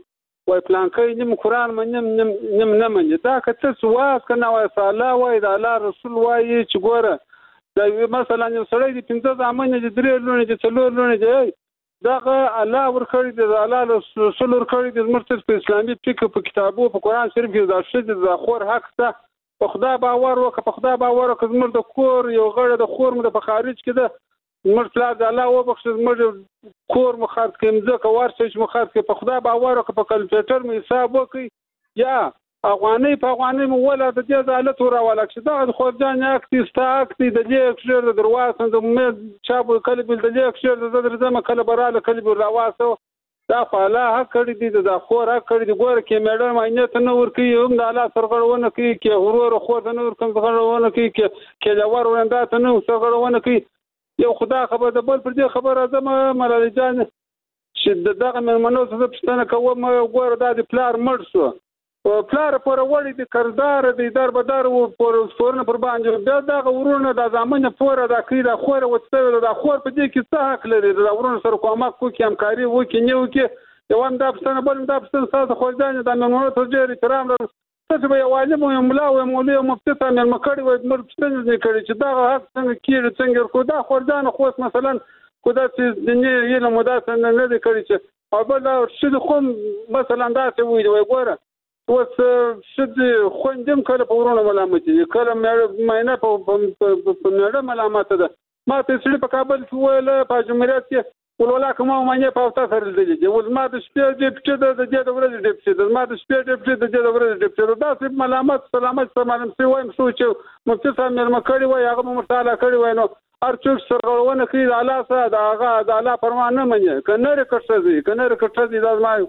وای پلانکې نیم قران منم نیم نیم نه مني دا کته سواس کنه وای صلی وای د الله رسول وای چې ګوره دا مثلا یو سړی د پنځه ځامن دي درې لونه دي څلور لونه دي دا الله ورکړي د الله رسول ورکړي د مرتد په اسلامي فقه په کتابو په قران شریف کې دا شته د خور حق ته په خدا باور وکړه په خدا باور وکړه زموږ د کور یو غړ د خور مده په خارج کې ده مرتلا د الله وبخښ زموږ کور مخاط کې مزه ورڅ چې مخاط کې په خدا باور وکړه په کلکولیټر مې حساب وکړي یا افغاني په افغاني مو ولا د دې عدالت وراولا چې دا خورجان اکتي استاکتي د دې اکشر د دروازه د مې چابو کلی بل د دې اکشر د درځم کله براله کلی بل راواسو دا فعلا حق کړی دي دا خور حق کړی دي ګوره کې میډم عینه ته نور کوي هم د الله سرغړونه کوي کې هورور خور ته نور کوم سرغړونه کوي کې کې لور وندا ته نور سرغړونه کوي یو خدا خبر د بل پر دې خبر اعظم ملالي جان چې دغه منو څه پښتنه کوم ګوره دا د پلار مړ شو پلار پر وړي د کردار د در بدر او پر فورن پر باندې دا د ورونه د ځامنه پور د کیده خور وڅو د خور په دې کې څه حق لري د ورونه سره کومه کوي همکاري وکي نیو کې یو هم د پښتنه بل د پښتنه ساده خوځانه د منو ته ډېر احترام لري څه به یو عالم او ملا او مولوی او مفتي ته مې مکړی وای مر پښتنه نه کړی چې دا حق څنګه کیږي څنګه کو دا خوځانه خو مثلا کو دا چې د نه یله مدافع نه نه کړی چې او بل شې کوم مثلا دا څه وایي وای ګوره اوس شد خوندم کله په ورونه ملامت دي کله مې نه په په نه ملامت ده ما ته سړي په کابل کې ویل په جمهوریت کې ولولا کوم معنی په تاسو سره دي ول ما د شپې دې پټه د دې د ورځې دې پټه ما د شپې دې پټه د دې د ورځې دې پټه دا څه ملامت سلامت سلام سي وایم سوچ مفتي صاحب مې مکړی وای هغه مرتاله کړی وای نو هر څوک سرغړونه کوي د الله سره د هغه د الله فرمان نه مني کنه رکټځي کنه رکټځي دا ما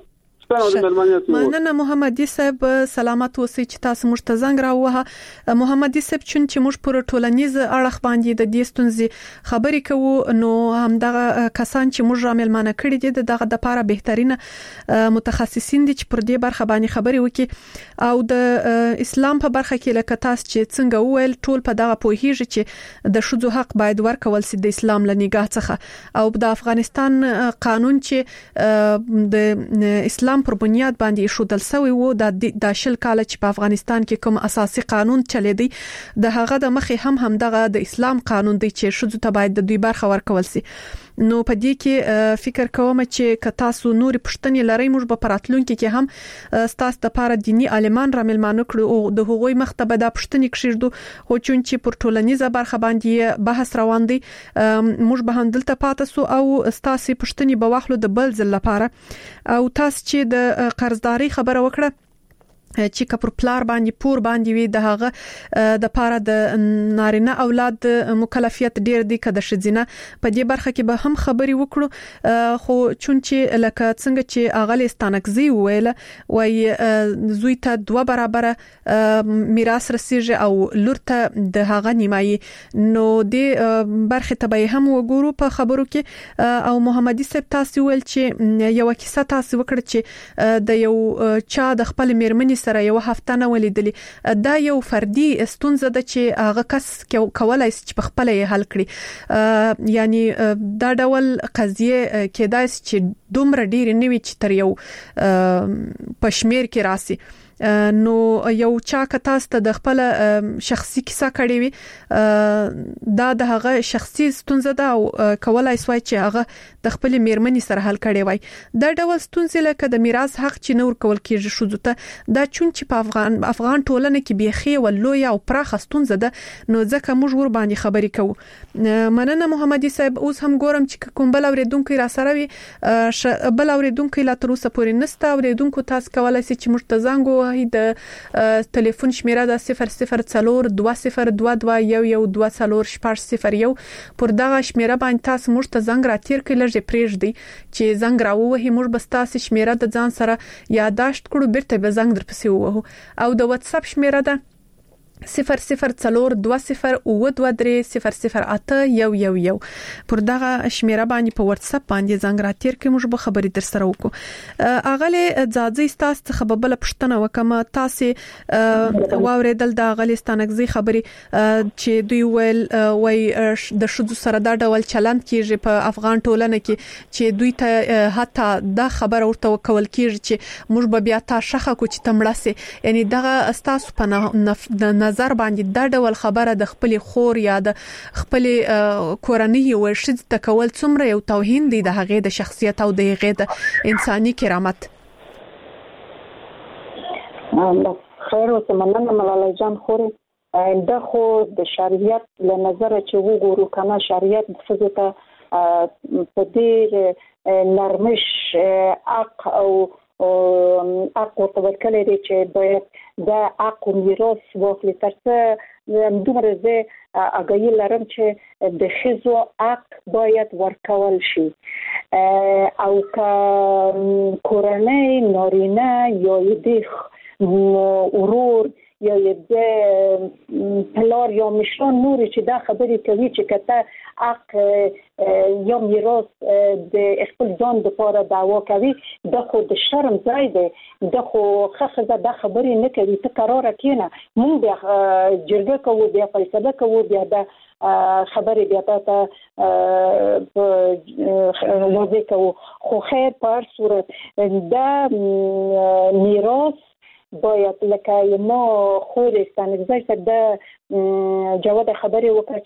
مننه محمدي صاحب سلامت اوسئ چې تاسو موږ ته زنګ راووهه محمدي صاحب چون چې موږ پر ټولنیز اړخ باندې د دې ستونزې خبرې کوو نو همدغه کسان چې موږ راملمانه کړي دي دغه د لپاره بهترینه متخصصین دي چې پر دې برخه باندې خبرې وکړي او د اسلام په برخه کې لکه تاسو چې څنګه وویل ټول په دغه پوهیږي چې د شذو حق باید ورکول سي د اسلام له نگاه څخه او د افغانستان قانون چې د اسلام پر بنیاد باندې شودل سوی وو د د شل کال چې په افغانستان کې کوم اساسي قانون چلیدي د هغه د مخې هم هم دغه د اسلام قانون دی چې شذو ته باید د دوی برخه ورکول سي نو په دې کې فکر کوم چې ک تاسو نور پښتنې لري موږ په پراتلونکو کې هم ستاسو د لپاره دینی عالمان را ملمانه کړو او د هغوی مختبه د پښتنې کښیږدو او چون چې پر ټولنیزه برخه باندې بحث روان دی موږ به هم دلته پاتې سو او ستاسو پښتنې به واخلو د بل ځل لپاره او تاسو چې د قرضداري خبره وکړه چې کپر پلار باندې پور باندې وي د هغه د پاره د نارینه اولاد مکلفیت ډیر دی کده شزینه په دې برخه کې به هم خبري وکړو خو چون چې لکه څنګه چې اغلی ستانکزي ویل وای زوی ته دوه برابر میراث رسیږي او لور ته د هغه نیمایي نو د برخه ته به هم وګورو په خبرو کې او محمدي صاحب تاسو ویل چې یو کیسه تاسو وکړه چې د یو چا د خپل میرمنې سره یو هفته نه ولیدلې دا یو فردي ستونزه ده چې هغه کس کولای شي چې په خپل یې حل کړي یعنی دا ډول قضیه کېدای شي چې دومره ډیر نه وي چې تر یو پښمیر کې راسي نو یو چا کته ست د خپل شخصي کیسه کړې وي دا د هغه شخصي ستونزه ده او کولای شي چې هغه د خپل میرمنې سره حل کړي وي دا ډول ستونزې لکه د میراث حق چې نور کول کېږي شوزو ته دا چون چې په افغان افغان ټولنه کې بيخي ولوي او پراخه ستونزه ده نو ځکه موږ ور باندې خبرې کوو مننه محمدي صاحب اوس هم ګورم چې کوم بل اوریدونکو را سره وي بل اوریدونکو لا تر اوسه پورې نسته اوریدونکو تاسو کولای شئ چې موږ ته زنګ د ټلیفون شمیره د صفر صفر څلور دوه صفر دوه دوه یو یو دوه څلور شپږ صفر یو پر دغه شمیره باندې تاسو موږ ته زنګ را تیر کړئ لږه پریږدي چې زنګ راووهي موږ به تاسو شمیره د ځان سره یاداشت کړو بیرته به زنګ در پسې ووهو او د واتس اپ شمیره ده صفر صفر څلور دوه صفر او دوه درې صفر صفر اته یو یو یو پر دغه شمیره باندې په واتس اپ باندې زنګ راتیر کې موږ به خبرې در سره وکړو. اغله ځاځي ستاسو څخه به بل پښتنه وکم تاسو واوریدل د غلستانګزي خبرې چې دوی ول وای د شذو سره دا ډول چلند کیږي په افغان ټولنه کې چې دوی ته حتی دا خبر ورته وکول کیږي چې موږ به بیا تا شخه کو چې تمړسه، یعنی دغه تاسو په نظر باندې دا ډول خبره د خپل خور یا د خپل کورنۍ او شذ تکول څومره یو توهین دی د هغه د شخصیت او د هغه د انساني کرامت؟ خیر او مننه ملالۍ جان خوري دا خو د شریعت له نظر چې وګورو کنه شریعت د فزیکا په دې نرمش حق او او حق ورته ورکړی دی چې باید دا حق میراث واخلي ترڅو دومره زه اگهی لرم چې د ښځو حق باید ورکول شي او که کورنۍ نارینه یا د ورور یا د پلار یا مشران نوري چې دا خبرې کوي چې کته حق یا میراث د خپل ځان لپاره دعوا کوي دا خو د شرم ځای دی، دا خو خخه دا خبرې نه کوي ته قراره کینه مونږ بیا جرګه کوو بیا فیصله کوو بیا دا خبرې بیا ته واضح کوو. خو خیر په هر صورت دا میراث باید لکه ما خود استانگزای سده جواد خبری وکړه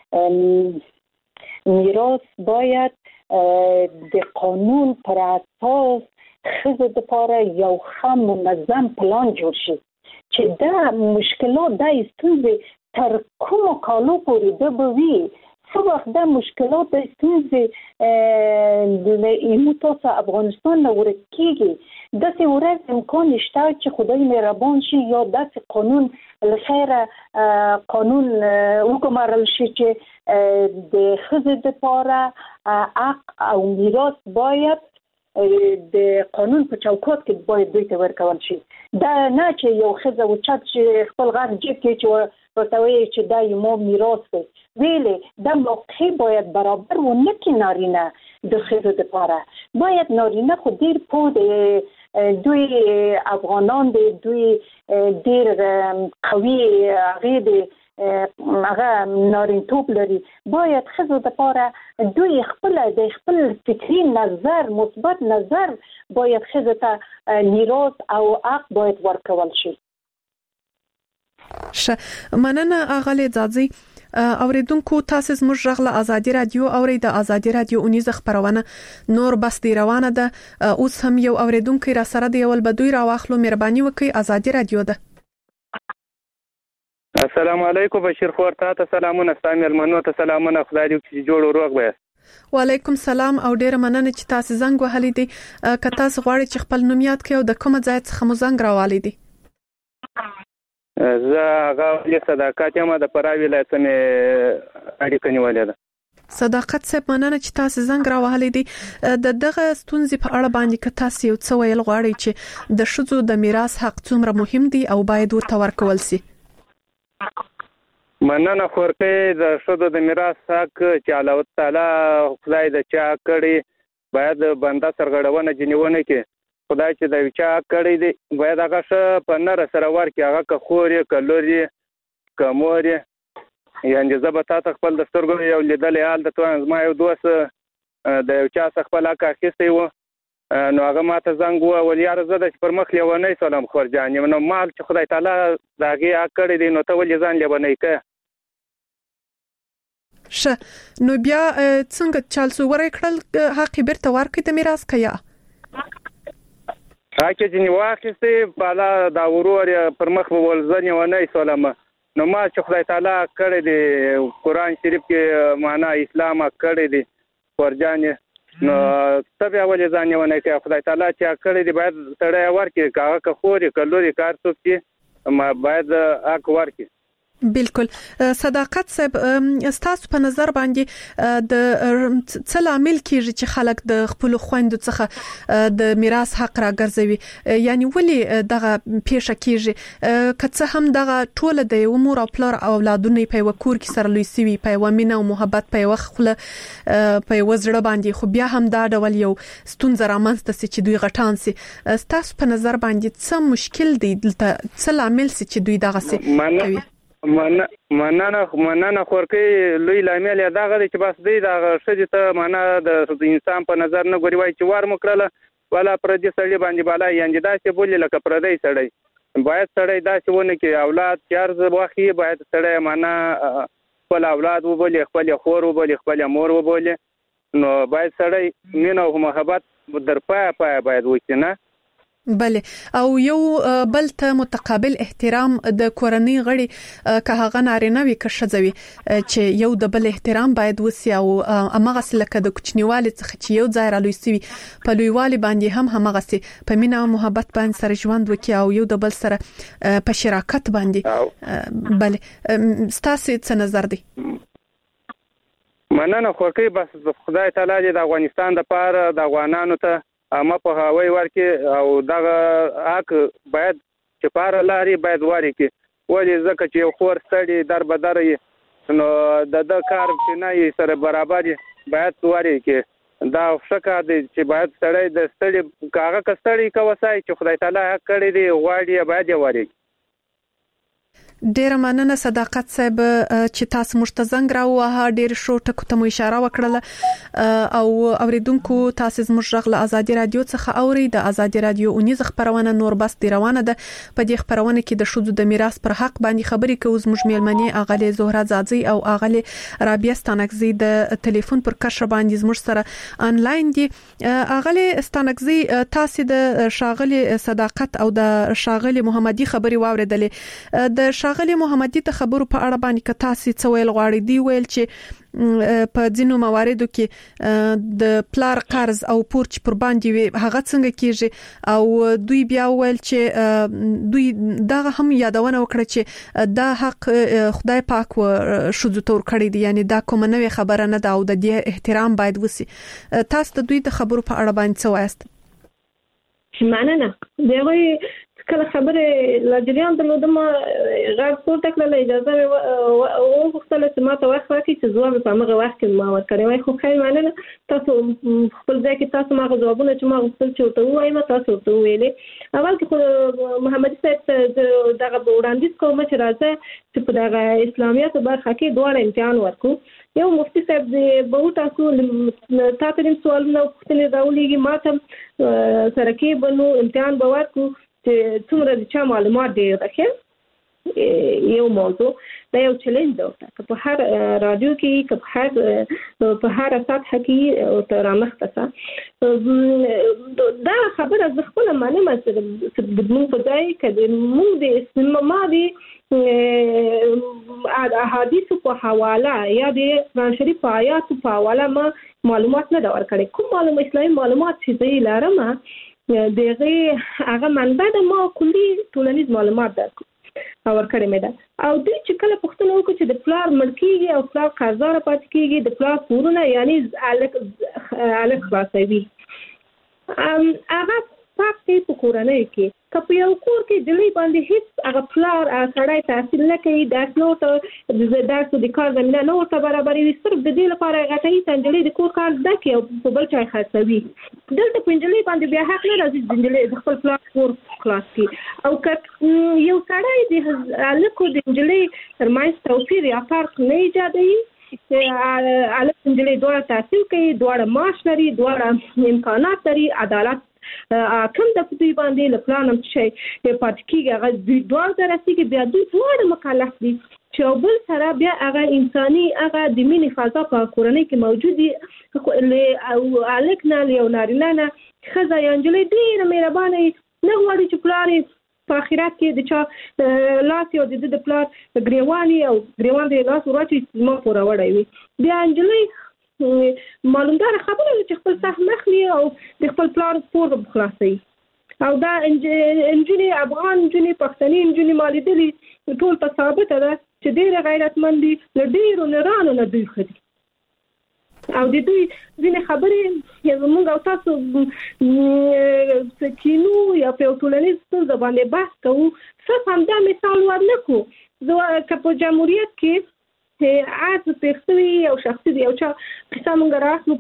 چې میراث باید د قانون پر اساس ښځو لپاره یو ښه منظم پلان جوړ شي چې دا مشکلات دا ستونزې تر کومو کالو پورې ده به وي. څه وخت دا مشکلات د ستونزې د ایمو تاسو افغانستان نه ورکیږي داسې ورځ امکان شته چې خدای مهربان شي یا داسې قانون لخیره قانون وګمارل شي چې د ښځې لپاره حق او میراث باید د قانون په چوکاټ کې باید دوی ته ورکول شي. دا نه چې یو ښځه وچت چې خپل غږ جیب کې چې ورته وایي چې دا یو میراث دی ویلې دا موقع باید برابر و نه کې نارینه د ښځو لپاره باید نارینه خو ډیر پوه دی دوی افغانان دی دوی ډیر قوي هغې دی هغه نارینتوب لري باید ښځو لپاره دوی خپل د خپل فکري نظر مثبت نظر باید ښځو ته میراث او حق باید ورکول شي. ش مننه اغلی ځاځي اوریدونکو تاسو زموږ غږ ازادي رادیو اوري د ازادي رادیو اونیز خبرونه نور بس دی روانه ده اوس هم یو اوریدونکو را سره دی ول بدوی را واخلو مهرباني وکي ازادي رادیو ده. السلام علیکم بشیر خور ته سلامونه سامي المنو ته سلامونه خدای دې چې جوړ روغ به. وعلیکم سلام او ډیر مننه چې تاسو زنګ وهلی دي که تاسو غواړئ چې خپل نوم یاد کړئ او د کومه ځای څخه مو زنګ راوالي دي. زه هغه صداقت یم د پراوی ولایت نه اړیکه نیولې ده. صداقت صاحب مننه چې تاسو زنګ راوهلی دي د دغه ستونزې په اړه باندې که تاسو یو څه ویل غواړئ چې د ښځو د میراث حق څومره مهم دی او باید ورته ورکول شي. مننه خورکې د ښځو د میراث حق چې الله تعالی خدای د چا کړی باید بنده سرغړونه جنونه کې خدای چې د چا کړی دی باید هغه ښه په نره سره ورکړي هغه که خور یې که لور یې که مور یې یعنې زه به تا ته خپل د سترګو یو لیدلی حال درته وایم زما یو دوست د یو چا څخه خپل حق اخیستی و نو هغه ما ته زنګ وویل یاره زه د چې پر مخ لیونی سولم خورجان یم نو مال چې خدای تعالی د هغې حق کړی دی نو ته ولې ځان لیونی که ښه نو بیا څنګه چالسوورې کړل حق یې بیرته ورکړي د میراث که یا حق یې ځینې واخیستی بالا دا ورور یې پر مخ به ول زه لیونی سولم نو ما چې خدای تعالی کړی دی قرآن شریف کې معنا اسلام کړی دی خورجان یې نو ته بیا ولې ځان لیونی کوې خدای تعالی چې کړی دی باید سړی ورکړي که هغه که خور یې که لور یې که هر څوک چې باید حق ورکړي. بالکل. صداقت صاحب ستاسو په نظر باندې د څه لامل کیږي چې خلک د خپل خويندو څخه د میراث حق راګرځوي، یعنی ولی دغه پیښه کیږي؟ که څه هم دغه ټول د یو مور او پلار اولادونه په یو کور کې سره لوي سوي، په یو مینه او محبت، په یو خپل په یو زړه باندې، خو بیا هم دا ډول یو ستونزه رامنځته سي چې دوی غټان سي. ستاسو په نظر باندې څه مشکل دی دلته، څه لامل سي چې دوی دغه سي کوي؟ مننه مننه خورکې لوی لامل دا غوړي چې بس دی دا شدي ته معنا د انسان په نظر نه ګوري، وای چې وار مکړه ولا پر دې سړي باندې بالا یانجه دا چې بولې لکه پردی سړی، باید سړی دا چې ونه کې اولاد چارز واخی، باید سړی معنا خپل اولاد وبولي، خپل خور وبولي، خپل مور وبولي، نو باید سړی مینه او محبت در پای پای باید وکړي نه. بله. او یو بل ته متقابل احترام د کورنۍ غړي که هغه نارینه وي که ښځه وي چې یو د بل احترام باید وسی، او همغه لکه د کوچنیوالي څخه چې یو ځای را لوی سوي په لویوالي باندې هم همغه سي په مینه او محبت باندې سره ژوند وکړي او یو د بل سره په شراکت باندې. بله. ستاسو څه نظر دی؟ مننه خورکې. بس خدای تعالی دې د افغانستان د پاره د افغانانو ته اما په هوای ورکه او دغه حق باید چې پار لاري باید واري کې، ولې ځکه چې یو خور ستړي در بدري نو د د کار چې نه یې سره برابر باید واري کې. دا شکه دي چې باید ستړي د ستړي کاغه کستړي کوسای چې خدای تعالی حق کړی دی غواړي باید واري. ډیر مننه صداقت صاحب چې تاسو مشتزنګ راوه، ډیر شو ټکو ته مو اشاره وکړه او اوریدونکو تاسو زموږ غږ له ازادي رادیو څخه اوري. د ازادي رادیو اونیز خبرونه نور بس دی روانه ده. په دې خبرونه کې د شذو د میراث پر حق باندې خبرې کوو. زموږ میلمنې اغلی زهره زادزی او اغلی رابعه ستانکزی د ټلیفون پر کشر باندې زموږ سره انلاین دي. اغلی ستانکزی تاسو د شاغلی صداقت او د شاغلی محمدي خبري واوریدلې. د شاغلی محمدي ته خبرو په اړه باندې که تاسو څه ویل غواړئ؟ دی ویل چې په ځینو مواردو کې د پلار قرض او پورچ پر باندې وي هغه څنګه کیږي، او دوی بیا ویل چې دوی دغه هم یادونه وکړه چې دا حق خدای پاک و شذو تور کړی دی، یعنی دا کومه نوې خبره نه ده او د دې احترام باید وسی. تاسو د دوی د خبرو په اړه باندې څه وایست؟ مننه. دغه کله خبره لجریان درلودم غږ پورته کړل، اجازه او وختله چې ما ته وخت راکړي چې ځواب په هغه وخت کې ما ورکړی وای. خو خیر مننه. تاسو خپل ځای کې تاسو ما ځوابونه چې ما غوښتل چې ته وایم تاسو ته ویلې. اول کې خو محمد صاحب دغه وړاندیز کوم چې راځي چې په دغه اسلامیت برخه کې دوه امتحان ورکو. یو مفتي صاحب به تاسو تاسو د سوالونو پوښتنې راولېږي، ما ته سره کې بنو امتحان به ورکو چې څومره د چا معلومات ډېر راکې. یو موضوع دا یو چیلنج ده که په هر رادیو کې که په هر په هر سطح کې تر رامخته دا خبره ز خپل منم چې د موږ په ځای کې موږ د اسلام دی احادیث په حواله یا د قرآن شریف په آیات په حواله ما معلومات نه دا ورکړي. کوم معلومات اسلامي معلومات چې لرم دغه هغه منبع د ما کلی ټولنیز معلومات درک او ورکړې مې ده. او دوی چې کله پوښتنه وکړي چې د پلار مړ کېږي او پلار قرضدار پاتې کېږي، د پلار پورونه یعنی الک الک خلاصوي، هغه پاتې په کورنۍ کې که په یو کور کې جلی باندې هیڅ هغه پلار سړی تحصیل نه کوي، درس نه ورته د درس د کار زمینه نه ورته برابروي، صرف د دې لپاره غټه هیڅ نجلۍ د کور کار زده کوي او په بل چا خرڅوي. دلته په نجلۍ باندې بیا حق نه راځي د نجلۍ د خپل پلار کور خلاص کړي. او که یو سړی د هلک د نجلۍ ترمنځ توپیر یا فرق نه ایجادوي، هلک نجلۍ دواړه تحصیل کوي، دواړه معاش لري، دواړه امکانات لري، عدالت کوم د دوی باندې لپلانم شي پاتې کیږي، هغه دوی دوه درسي کې بیا دوی ډېر مکلف دي چې بل سره بیا هغه انساني هغه د مینې فضا په کورنۍ کې موجود دي. او الک نه یو نارینه نه ښځه یا نجلۍ ډېره مهربانه نه غواړي چې پلار په آخرت کې د چا لاس یو د د پلار ګریواني او ګریوان د لاس ورچې ما پوره وړی وي. بیا نجلۍ معلومدار خبره چې خپل سهم نخلي او د خپل پلار پور خلاصوي. او دا انجونی افغان انجونی پښتني انجونی مالیدلی ټول په ثابته ده چې ډېر غیرتمند دي له ډېرو نرانو نه دوی خدي او د دوی ځینې خبرې یو موږ او تاسو سکینو یا په ټولنیز څه باندې بحث کوو څه هم دا مثال ورنکو زه که په جمهوریت کې عاز پېښوي او شخصي دی او چا قصه موږ راخلو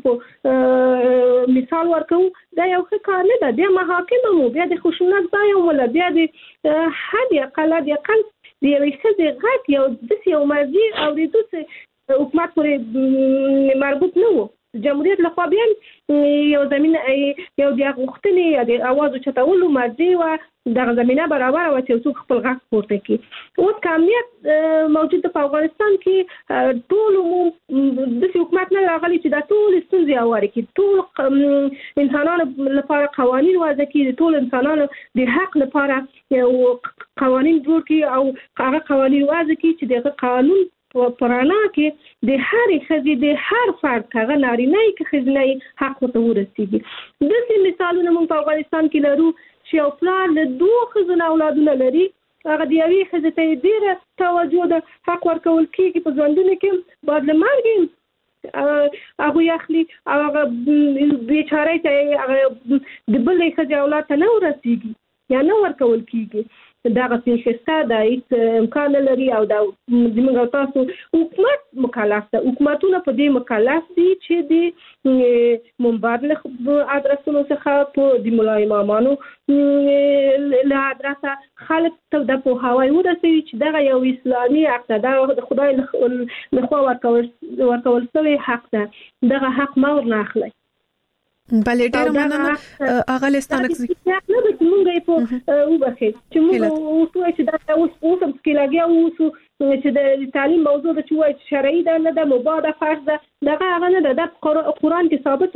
په مثال ورکو دا یو ښه کار نه ده بیا محاکم مو بیا د خشونت ځای ولا بیا د حد اقل د اقل د یوې ښځې غږ یو داسې یو مرجع اورېدو چې حکومت پورې مربوط نه وو جمهوریت لخوا بیا یو زمینه یو د غوښتنې یا د اواز اوچتولو مرجع وه دغه زمینه برابره وه چې څوک خپل غږ پورته کړي اوس که امنیت موجود په افغانستان کې ټول عموم داسې حکومت نه راغلی چې دا ټولې ستونزې هوارې کړي ټول انسانانو لپاره قوانین وضع کړي ټول انسانانو د حق لپاره قوانین جوړ کړي او هغه قوانین وضع کړي چې دغه قانون پرانا کې د هر ښځې د هر فرد هغه نارینه کې ښځینه حق ورته ورسیږي داسې مثالونه موږ په افغانستان کې لرو چې یو پلار له دوه ښځو نه اولادونه لري هغه د یوې ښځې ته یې ډېره توجه ده حق ورکول کېږي په ژوندونه کې بعد له مرګ هغوی اخلي او هغه بېچارۍ ته هغه د بلې ښځې اولاد ته نه ورسیږي یا نه ورکول کېږي دغه پیښه دا هیڅ امکان نه لري او دا زموږ تاسو حکومت مکلف ده حکومتونه په دې مکلف دي چې د منبر له ادرسونو څخه په د ملا امامانو له ادرسه خلک ته د پوهاوی ورسوي چې دغه یو اسلامي حق ده د خدای لخوا ورکول ورکول شوی حق ده دغه حق ما ورنه اخلي بله ډېر مننه اغه لستانکزي نه به موږ په وبخې چې موږ اوسو چې دا اوس اوس هم سکیلاګي اوسو چې د تعلیم موضوع د چوي شرعي ده نه د مباده فرض ده دغه هغه نه ده د قرآن کې ثابت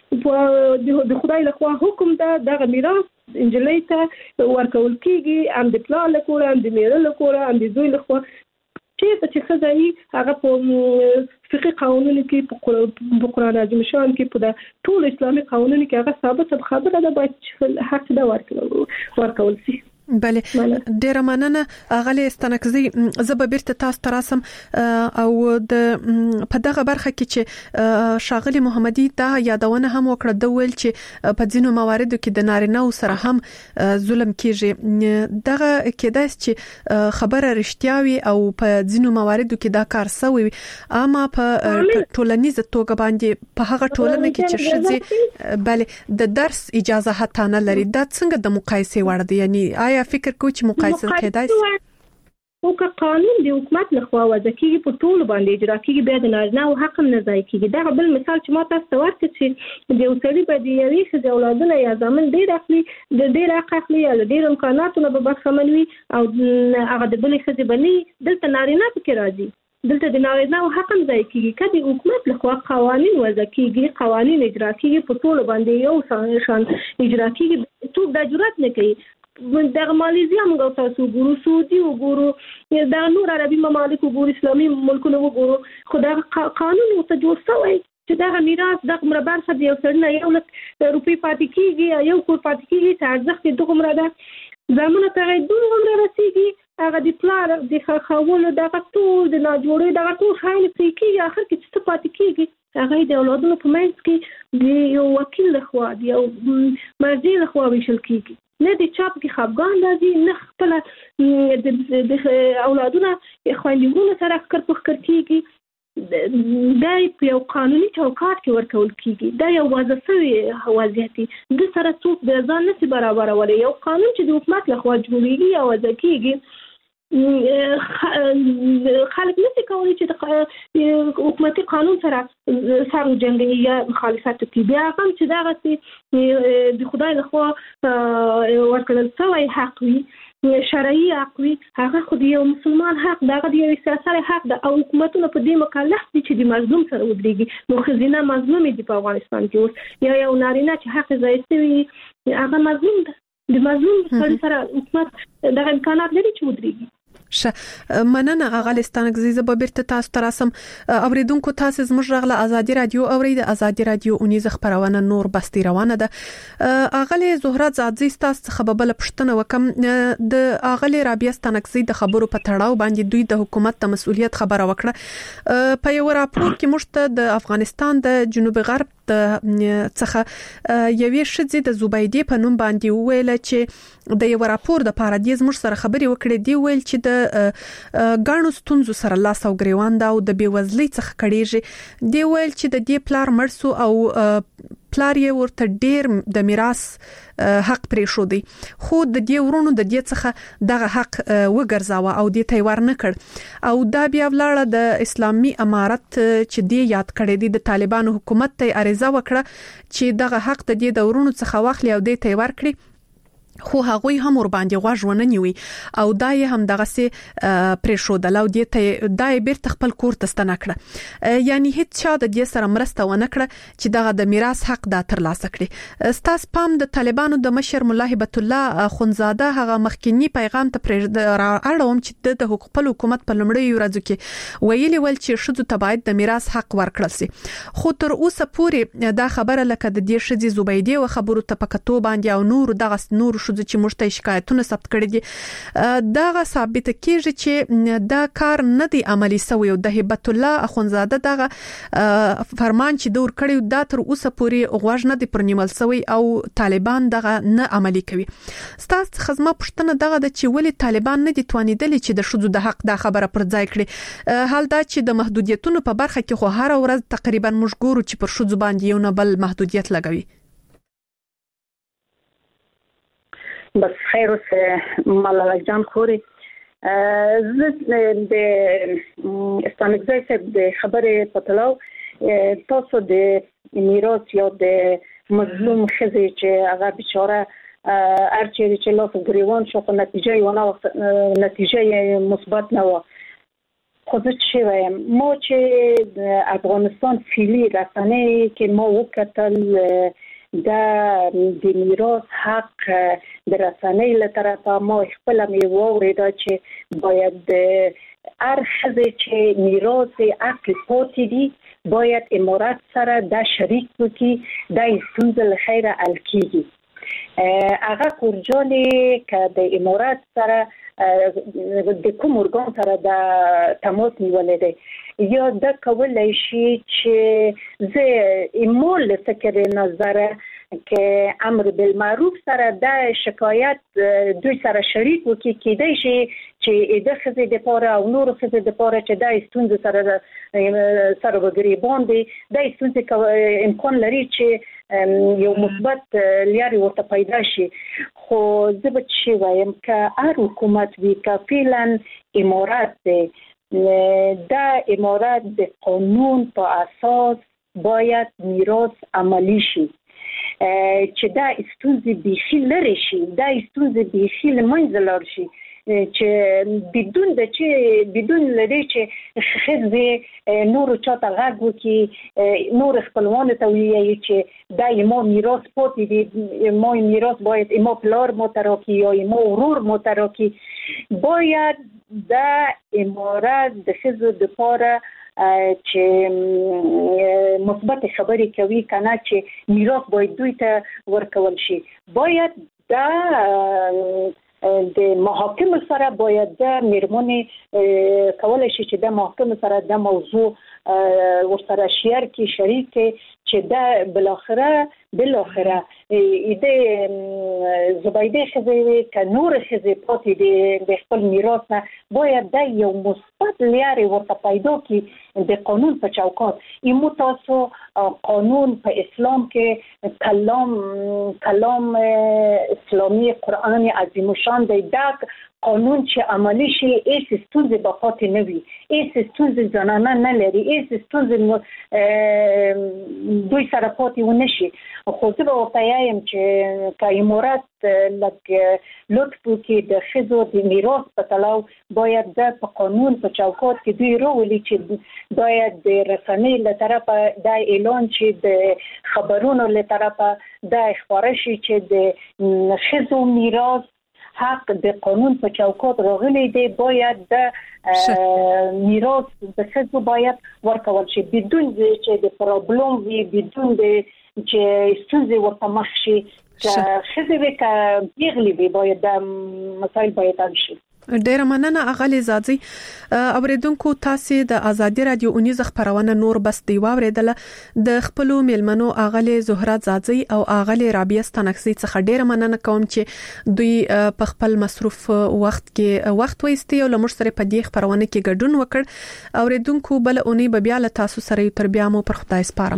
ده د خدای له خوا حکم ده دغه میراث انجلۍ ته ورکول کیږي ام د پلان له کوره ام د میره له کوره ام د دوی له خوا چې چې ښځه هغه په فقهي قانونو کې په قرآن عظیم شان کې په ټول اسلامي قانونو کې هغه ثابت خبره ده باید حق ده ورکول شي بله ډیره مننه اغلی استنکزي زب بیرته تاسو تراسم او د په دغه برخه کې چې شاغلی محمدي دا یادونه هم وکړه د ویل چې په ځینو مواردو کې د نارینه سره هم ظلم کیږي دغه کېدای چې خبره رښتیاوي او په ځینو مواردو کې دا کار سوی اما په ټولنیزه توګه باندې په هغه ټولنه کې چې شذې بله د درس اجازه حتی نه لري دا څنګه د مقایسې وړ دی یعنی یا فکر کوم چې مقایسه کېدای شي او که قانون د حکومت لخوا وضع کیږي په ټول باندې اجرا کیږي بیا د نارینه او حق نه ځای کیږي دا بل مثال چې ما تاسو ته ورکړ چې د اوسړي په دی یوې ښځې اولادونه یا ځامن ډېر اخلي د ډېر حق اخلي یا ډېر امکاناتونه به برخمن وي او هغه د بلې ښځې بني دلته نارینه پکې راځي دلته د نارینه او حق ځای کیږي کله حکومت لخوا قوانین وضع کیږي قوانین اجرا کیږي په ټول باندې یو شان اجرا کیږي ټول د جرأت نه کوي دغه ماليزیا موږ تاسو ګورو سعودي وګورو دا نور عربي ممالک وګورو اسلامي ملکونه وګورو خو دا قانون ته جوړ شوی چې دا میراث د مربر خدي یو سړنه یو لک روپی پاتې کیږي یو کور پاتې کیږي چې ارزښت د دغه مرده زمونه ته دوه عمر رسیږي هغه د پلار د خاولو دغه ټول د ناجوړې دغه ټول خایل کیږي اخر کې څه پاتې کیږي هغه د اولادونو په منځ کې د یو وکیل لخوا د یو مرجع لخوا ویشل کیږي نه د چاپ کې خپګان راځي نه خپل د اولادونه خويندګونو سره فکر فکر کیږي دا یو قانوني چوکاټ کې ورکول کیږي دا یو وظیفه وضعیتي د سره څوک د ځان نشي برابرولای یو قانون چې د حکومت لخوا جوړیږي او وضع کیږي خلک نشي کولی چې د حکومتي قانون سره سره جنګي یا مخالفت کوي بیا هم چې دا غسي د خدای لخوا ورکړل شوی حق وي شرعي حق وي هغه خو د یو مسلمان حق دغه د یو سیاسي حق د او حکومتونو په دې مکلف دي چې د مظلوم سره ودرېږي نو خزینه مظلوم دي په افغانستان کې اوس یا یو نارینه چې حق ځای شوی هغه مظلوم ده د مظلوم سره حکومت د امکانات لري چې ودرېږي ش مننه اغه ستانګزي زه به بیرته تاسو ته راسم. اوریدونکو تاسو زموږ رغله ازادي رادیو اورید. ازادي رادیو اونیز خبرونه نور بستي روانه ده. اغه زهره زادزي تاسو خبربل پښتنه وکم د اغه رابعه ستانګزي د خبرو په تړاو باندې دوی د حکومت ته مسؤلیت خبره وکړه. په یو راپور کې مشته د افغانستان د جنوب غرب د څخه یوې شذې د زوبیدې په نوم باندې ویل چې د یو راپور د پارادیز مر سره خبري وکړې دی ویل چې د غاڼو ستونزو سره لاس او غریوان دا او د بیوزلۍ څخه کړيږي. دی ویل چې د دې پلار مرسو او پلار یې ورته ډیر د میراث حق پرې شو دی خو د دې ورونو د دې څخه دغه حق وګرځاوه او دې ته ور نه کړ او دا بیا ولاړه د اسلامي امارت چې دی یاد کړی دی د طالبانو حکومت ته عریضه وکړه چې دغه حق د دې د ورونو څخه واخلي او دې ته ور کړی خو هغه هم ور باندې غواړ ونه نیوي او دای هم دغه سي پرې شو د لاو دې ته دای بیرته خپل کور ته ستنه کړه. یعنی هیڅ چا د دې سره مرسته ونه کړه چې دغه د میراث حق دا تر لاسه کړي. ستاس پام د طالبانو د مشر مولا هبت الله خنزاده هغه مخکینی پیغام ته پرې اړوم چې د خپل حکومت په لمړی ورځو کې ویلي ول چې شذو تبعید د میراث حق ورکړل سي خو تر اوسه پورې دا خبره لکه د دې شذې زوبیدې او خبرو ته پکتو باندې او نور دغه نور شو چې مشته شکایتونه ثبت کړي دي دا ثابت کیږي چې دا کار نه دی عملی شوی او د هبت الله اخونزاده دغه فرمان چې دور کړي دا تر اوسه پورې غوښ نه دی پرنیمل شوی او طالبان دغه نه عملی کوي. ستاسو خدمت پښتنه دغه د چې ولی طالبان نه دي توانیدل چې د شذو د حق د خبره پر ځای کړي. حال دا چې د محدودیتونو په برخه کې خو هر ورځ تقریبا مشګورو چې پر شذو باندې یو نه بل محدودیت لګوي. بس خیر اوس ملاله جان خوري زه د استانګزي د خبرې په تلو تاسو د میراث یا د مظلوم خزي چې هغه بیچاره ارچې چې لاس غریوان شو په نتیجه یو نه نتیجه مثبت نه و. خو زه چې وایم مو چې افغانستان فعلی رسنۍ کې مو وکتل دا د میراث حق د رسنۍ له طرفه ما خپل مې ووریدا چې باید هر ښځه چې میراث حق پاتې دي باید امارات سره دا شریک وکړي دا ستونزه له خیره حل کیږي. هغه کورجانې که د امارات سره د کوم ارګان سره د تماس نیولې دی یا دا کولای شي چې زه ایمول فکر نظر که امر بالمعروف سره د شکایت دوی سره شریک وکړي کېدای شي چې د خزې د پاره او نور خزې د پاره چې د ستونزې سره سره وګریبان دي د ستونزې امکان لري چې یو مثبت لاري ورته پیدا شي. خو زه به چې وایم که هر حکومت وي که فعلا امارات دی دا امارات د قانون په اساس باید میراث عملی شي چې دا ستونزې بیخي لري شي دا ستونزې بیخي لمنځه لاړ شي چې بدون د چې بدون لري چې خزه نور چاته غږ وکي نور خپلوان ته ویي چې دا یمو میراث پاتې دي مو میراث باید مو پلار مو تراکی یا مو ورور مو تراکی باید دا امارات د خزو د پاره چې مثبت خبرې کوي کنه چې میراث باید دوی ته ورکول شي باید دا د محاکم سره باید د میرمنې کولای شي چې د محاکم سره د موضوع ورسره شیر کی شریک چې دا بالاخره بالاخره د زبیده خزوی که نور خزوی پاتې د خپل میراث نه باید د یو مثبت لارې ورته پیدا کی د قانون په چوکاټ ایمو تاسو قانون په اسلام کې کلام کلام اسلامی قرآن عظیم شان دی دا قانون چې عملی شي ایس ستونزې به پاتې نه وي ایس ستونزې زنانه نه لري ایس ستونزې دوی سره پاتې ونه شي. خو زه به ورته وایم چې که امارات لږ لطف وکړي د ښځو د میراث په تړاو باید دا په قانون په چوکاټ کې دوی راولي چې باید د رسنۍ له طرفه دا اعلان چې د خبرونو له طرفه دا خبره شي چې د ښځو میراث حق د قانون په چوکاټ راغلي دی باید د میراث د ښځو باید ورکول شي بدون چې د پرابلم وي بدون د چې ستونزې ورته مخ شي چې ښځې وکړي پیغلي وي باید د مسایل باید حل شي. ډیر مننه اغلی زادزی. اوریدونکو تاسو د ازادي رادیو اونیز خبرونه نور بس دی واوریدله د خپل میلمنو اغلی زهرا زادزی او اغلی رابعه ستنکسي څخه ډیر مننه کوم چې دوی په خپل مصروف وخت کې وخت وایستي او لمر سره په دې خبرونه کې ګډون وکړ. اوریدونکو بل اونۍ به بیا له تاسو سره یو تر بیا مو پر خدای سپارم.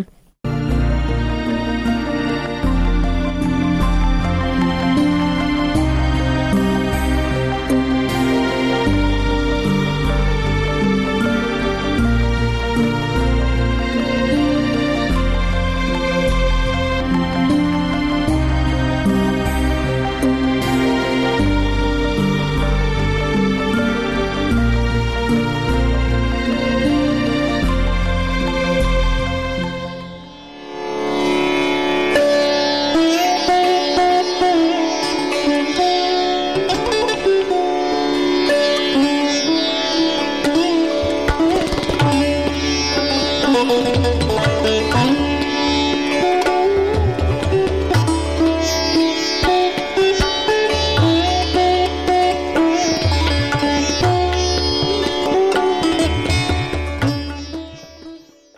Thank you.